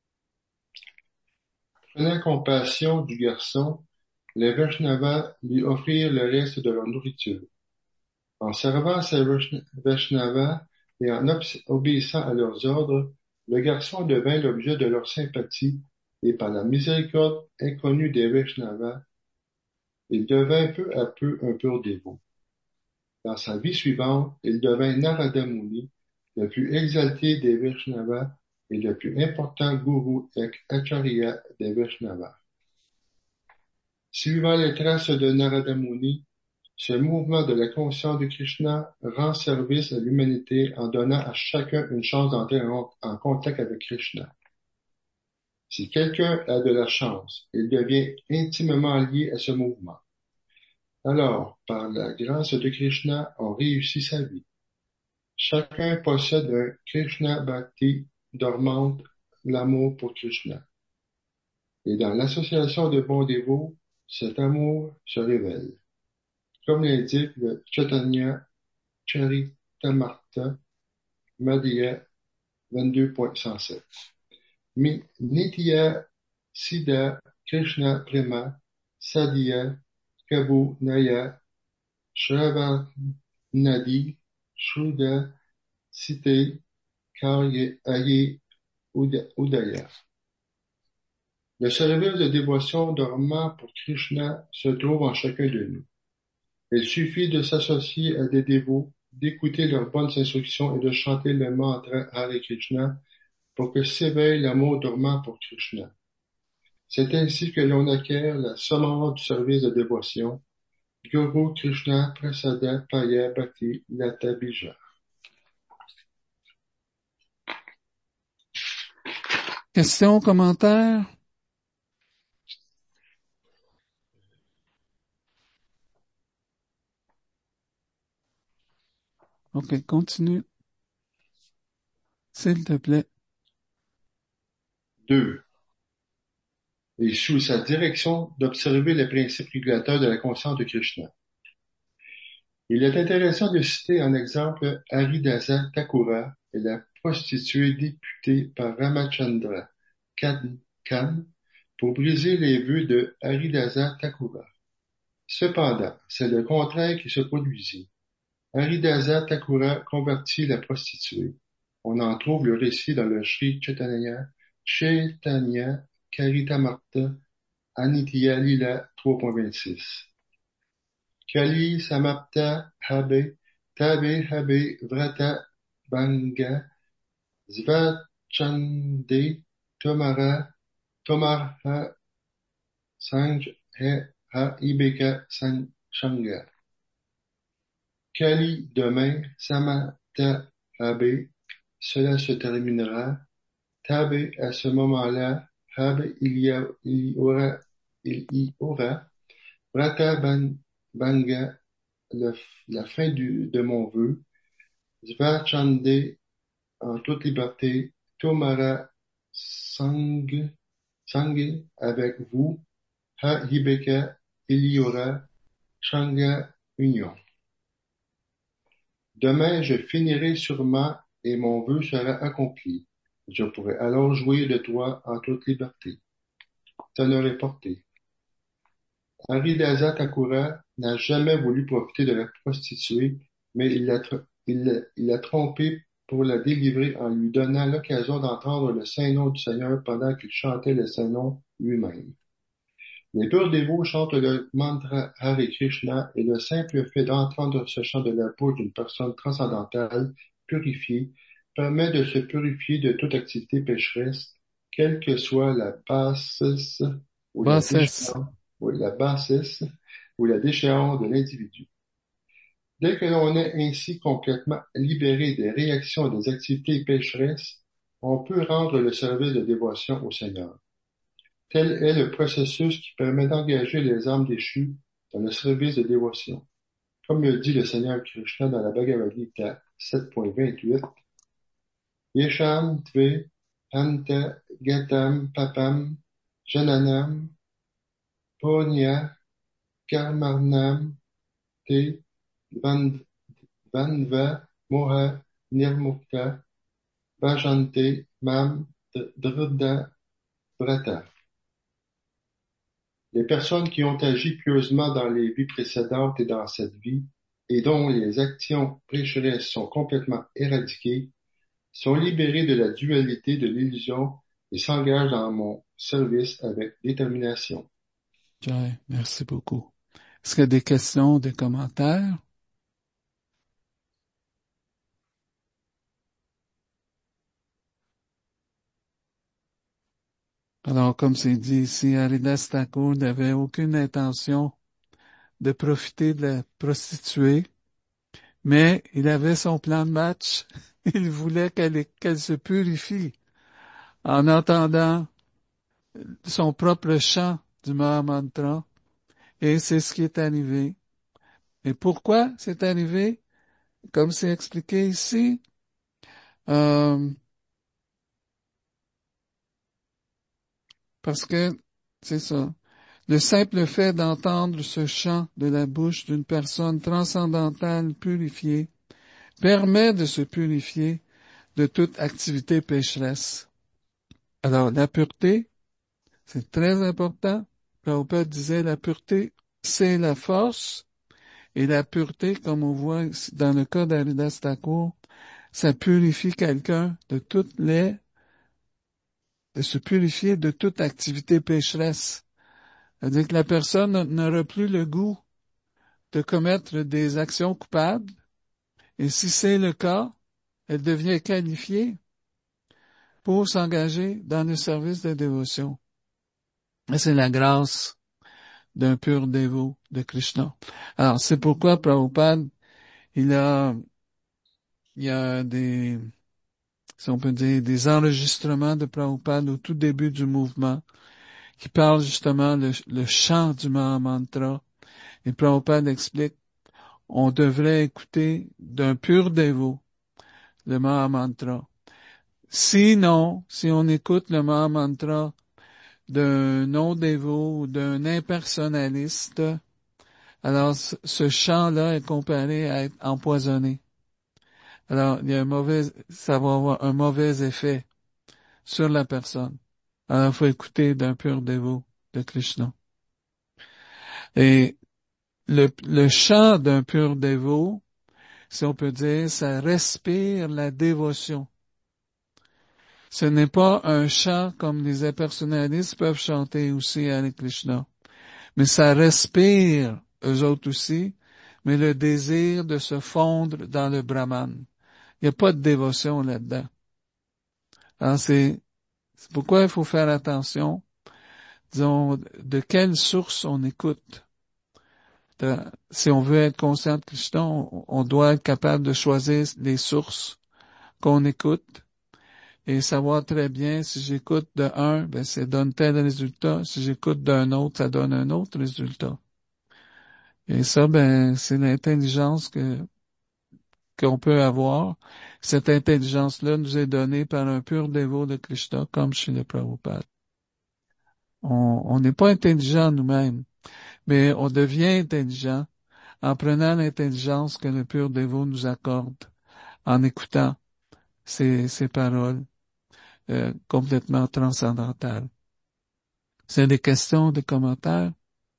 Prenant compassion du garçon, les Vaishnavas lui offrirent le reste de leur nourriture. En servant ces Vaishnavas et en obéissant à leurs ordres, le garçon devint l'objet de leur sympathie et par la miséricorde inconnue des Vaishnavas, il devint peu à peu un pur dévot. Dans sa vie suivante, il devint Narada Muni, le plus exalté des Vaishnavas et le plus important gourou et acharya des Vaishnavas. Suivant les traces de Narada Muni, ce mouvement de la conscience de Krishna rend service à l'humanité en donnant à chacun une chance d'entrer en, en contact avec Krishna. Si quelqu'un a de la chance, il devient intimement lié à ce mouvement. Alors, par la grâce de Krishna, on réussit sa vie. Chacun possède un Krishna Bhakti dormante, l'amour pour Krishna. Et dans l'association de bons dévots, cet amour se révèle. Comme l'indique le Chaitanya Charitamrita, Madhya vingt-deux point cent sept. Nitya Siddha Krishna Prema Sadhya Kabu Naya Shravanadi Shuddha Site Karye Aye Udaya. Le service de dévotion dormant pour Krishna se trouve en chacun de nous. Il suffit de s'associer à des dévots, d'écouter leurs bonnes instructions et de chanter le mantra Hare Krishna pour que s'éveille l'amour dormant pour Krishna. C'est ainsi que l'on acquiert la semence du service de dévotion. Guru Krishna Prasada Paya Bhakti Lata Bija. Questions, commentaires? Ok, continue. S'il te plaît. Deux. Et sous sa direction d'observer les principes régulateurs de la conscience de Krishna. Il est intéressant de citer en exemple Haridasa Thakura et la prostituée députée par Ramachandra Khan pour briser les vœux de Haridasa Thakura. Cependant, c'est le contraire qui se produisit. Haridasa Thakura convertit la prostituée. On en trouve le récit dans le Sri Chaitanya, Chaitanya Charitamrita Anitya Lila trois point vingt-six. Kali Samapta Habe Tabe Habe Vrata Banga Svachande Tomara Tomarha Sanj He Ha Ibeka Shanga. Kali demain, Samapta Habe, cela se terminera. Tabe à ce moment-là, Habe il y, a, il y aura, il y aura. Vrata ban, Banga, le, la fin du, de mon vœu, Svachande, en toute liberté, Tomara Sang, Sangue, avec vous, Ha Hibeka, il y aura, Shanga, union. Demain je finirai sûrement et mon vœu sera accompli. Je pourrai alors jouir de toi en toute liberté. T'en aurais porté. Haridasa Thakura n'a jamais voulu profiter de la prostituée, mais il l'a, il, il l'a trompée pour la délivrer en lui donnant l'occasion d'entendre le saint nom du Seigneur pendant qu'il chantait le saint nom lui-même. Les purs dévots chantent le mantra Hare Krishna et le simple fait d'entendre ce chant de la bouche d'une personne transcendantale, purifiée, permet de se purifier de toute activité pécheresse, quelle que soit la bassesse ou la Bassesse. déchéance, oui, la bassesse ou la déchéance de l'individu. Dès que l'on est ainsi complètement libéré des réactions et des activités pécheresses, on peut rendre le service de dévotion au Seigneur. Tel est le processus qui permet d'engager les âmes déchues dans le service de dévotion. Comme le dit le Seigneur Krishna dans la Bhagavad Gita sept point vingt-huit, Yesham tve anta gatam papam jananam punya karmarnam te vanva moha nirmukta bhajante mam drida vrata. Les personnes qui ont agi pieusement dans les vies précédentes et dans cette vie, et dont les actions pécheresses sont complètement éradiquées, sont libérées de la dualité de l'illusion et s'engagent dans mon service avec détermination. Jai, merci beaucoup. Est-ce qu'il y a des questions, des commentaires? Alors, comme c'est dit ici, Haridas Thakur n'avait aucune intention de profiter de la prostituée, mais il avait son plan de match. Il voulait qu'elle, qu'elle se purifie en entendant son propre chant du Mahamantra, et c'est ce qui est arrivé. Et pourquoi c'est arrivé? Comme c'est expliqué ici, euh, parce que c'est ça. Le simple fait d'entendre ce chant de la bouche d'une personne transcendantale purifiée permet de se purifier de toute activité pécheresse. Alors, la pureté, c'est très important. Prabhupada disait la pureté, c'est la force, et la pureté, comme on voit dans le cas d'Haridas Thakur, ça purifie quelqu'un de toutes les de se purifier de toute activité pécheresse. C'est-à-dire que la personne n'aura plus le goût de commettre des actions coupables, et si c'est le cas, elle devient qualifiée pour s'engager dans le service de dévotion. Et c'est la grâce d'un pur dévot de Krishna. Alors, c'est pourquoi Prabhupada, il a, il y a des, si on peut dire, des enregistrements de Prabhupada au tout début du mouvement qui parlent justement le, le chant du Mahamantra. Et Prabhupada explique, on devrait écouter d'un pur dévot le Mahamantra. Sinon, si on écoute le Mahamantra d'un non-dévot ou d'un impersonnaliste, alors ce chant-là est comparé à être empoisonné. Alors, il y a un mauvais, ça va avoir un mauvais effet sur la personne. Alors, il faut écouter d'un pur dévot de Krishna. Et le, le chant d'un pur dévot, si on peut dire, ça respire la dévotion. Ce n'est pas un chant comme les impersonnalistes peuvent chanter aussi avec Krishna. Mais ça respire, eux autres aussi, mais le désir de se fondre dans le Brahman. Il n'y a pas de dévotion là-dedans. Alors c'est, c'est pourquoi il faut faire attention, disons, de quelle source on écoute. De, si on veut être conscient de Krishna, on, on doit être capable de choisir les sources qu'on écoute et savoir très bien si j'écoute de un, ben ça donne tel résultat. Si j'écoute d'un autre, ça donne un autre résultat. Et ça, ben, c'est l'intelligence que qu'on peut avoir. Cette intelligence-là nous est donnée par un pur dévot de Krishna, comme chez le Prabhupada. On on n'est pas intelligent nous-mêmes, mais on devient intelligent en prenant l'intelligence que le pur dévot nous accorde, en écoutant ces, ces paroles euh, complètement transcendantales. C'est des questions, des commentaires?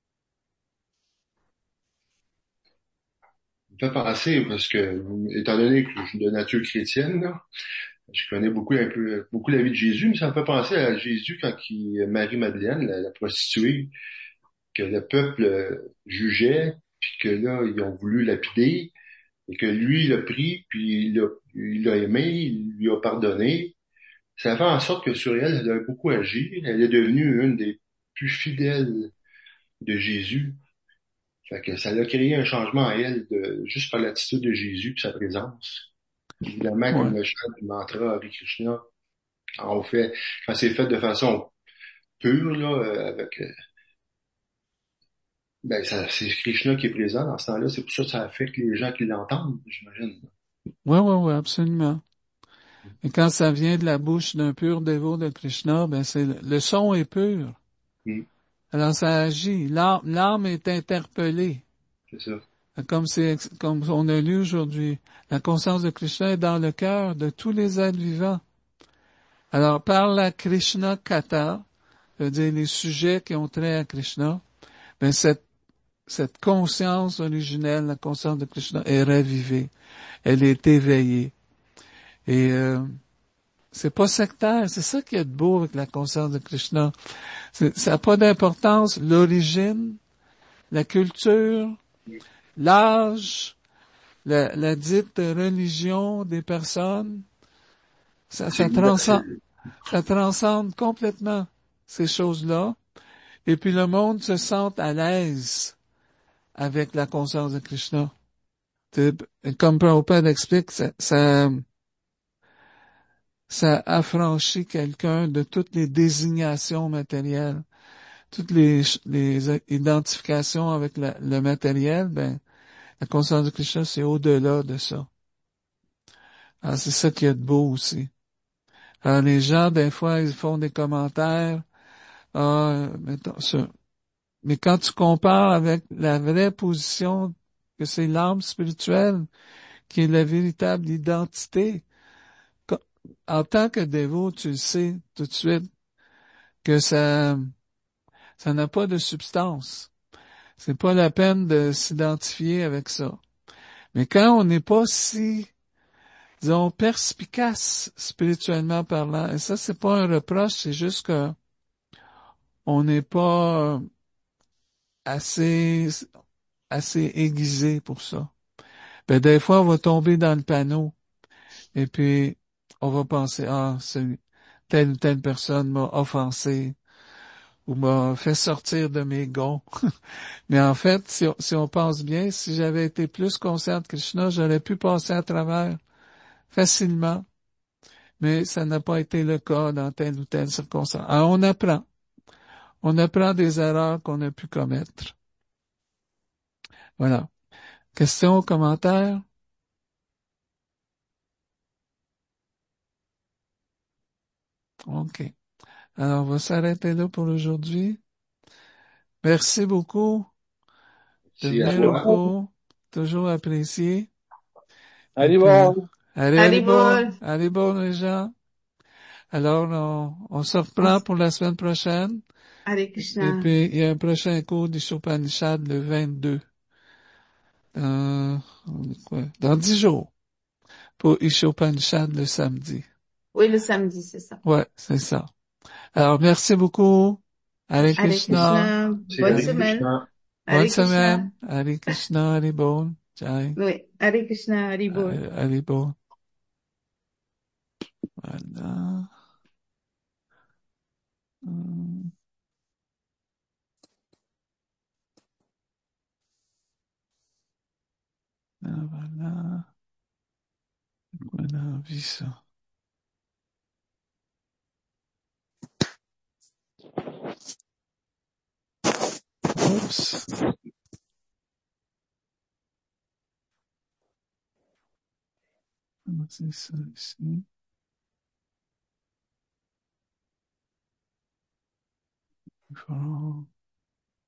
Ça me fait penser, parce que, étant donné que je suis de nature chrétienne, là, je connais beaucoup un peu, beaucoup la vie de Jésus, mais ça me fait penser à Jésus quand il, Marie-Madeleine, la, la prostituée, que le peuple euh, jugeait, puis que là, ils ont voulu lapider, et que lui, il a pris, puis il l'a il l'a aimé, il lui a pardonné. Ça fait en sorte que sur elle, elle a beaucoup agi. Elle est devenue une des plus fidèles de Jésus. Fait que ça a créé un changement à elle de, juste par l'attitude de Jésus et sa présence. Évidemment, comme Ouais. le chant du mantra Hare Krishna, quand on fait, quand c'est fait de façon pure, là, euh, avec, euh, ben, ça, c'est Krishna qui est présent dans ce temps-là. C'est pour ça que ça affecte les gens qui l'entendent, j'imagine. Ouais, ouais, ouais, absolument. Et quand ça vient de la bouche d'un pur dévot de Krishna, ben c'est, le son est pur. Mm, Alors ça agit. L'âme, l'âme est interpellée. c'est ça. Comme c'est, comme on a lu aujourd'hui. La conscience de Krishna est dans le cœur de tous les êtres vivants. Alors, par la Krishna Kata, c'est-à-dire les sujets qui ont trait à Krishna, ben cette, cette conscience originelle, la conscience de Krishna, est ravivée. Elle est éveillée. Et euh, c'est pas sectaire. C'est ça qui est beau avec la conscience de Krishna. C'est, ça n'a pas d'importance l'origine, la culture, l'âge, la, la dite religion des personnes. Ça, C'est ça transcende, universel. ça transcende complètement ces choses-là. Et puis le monde se sent à l'aise avec la conscience de Krishna. C'est- Comme Prabhupada explique, ça, ça, ça affranchit quelqu'un de toutes les désignations matérielles, toutes les, les identifications avec la- le matériel. Ben, la conscience de Krishna, c'est au-delà de ça. Alors, c'est ça qui est de beau aussi. Alors, les gens, des fois, ils font des commentaires. Ah, mettons, ça. Mais quand tu compares avec la vraie position que c'est l'âme spirituelle, qui est la véritable identité, co- en tant que dévot, tu le sais tout de suite que ça, ça n'a pas de substance. C'est pas la peine de s'identifier avec ça. Mais quand on n'est pas si, disons, perspicace spirituellement parlant. Et ça, c'est pas un reproche, c'est juste que on n'est pas assez, assez aiguisé pour ça. Ben, des fois, on va tomber dans le panneau et puis on va penser, ah, c'est telle ou telle personne m'a offensé ou m'a fait sortir de mes gonds. Mais en fait, si on, si on pense bien, si j'avais été plus conscient de Krishna, j'aurais pu passer à travers facilement. Mais ça n'a pas été le cas dans telle ou telle circonstance. Alors, on apprend. On apprend des erreurs qu'on a pu commettre. Voilà. Questions, commentaires? OK. Alors, on va s'arrêter là pour aujourd'hui. Merci beaucoup de Si à venir au toi. cours. Toujours apprécié. Et puis, Haribol. allez, allez bon. Haribol, Allez bon, les gens. Alors, on, on se reprend pour la semaine prochaine. Hare Et Krishna. puis, il y a un prochain cours d'Ishopanishad le vingt-deux. Dans, quoi? Dans dix jours. Pour Ishopanishad le samedi. Oui, le samedi, c'est ça. Ouais, c'est ça. Alors, merci beaucoup. Hare Hare Krishna. Krishna. C'est Bonne Hare semaine. Krishna. Bonne Hare Krishna. semaine. Hare Krishna, Hare Bol. Jai. Oui, Hare Krishna, Haribol. Hare Hare Bol. Voilà. Hum, ah, voilà. Voilà, on vit ça. Oups. C'est ça ici. Il faut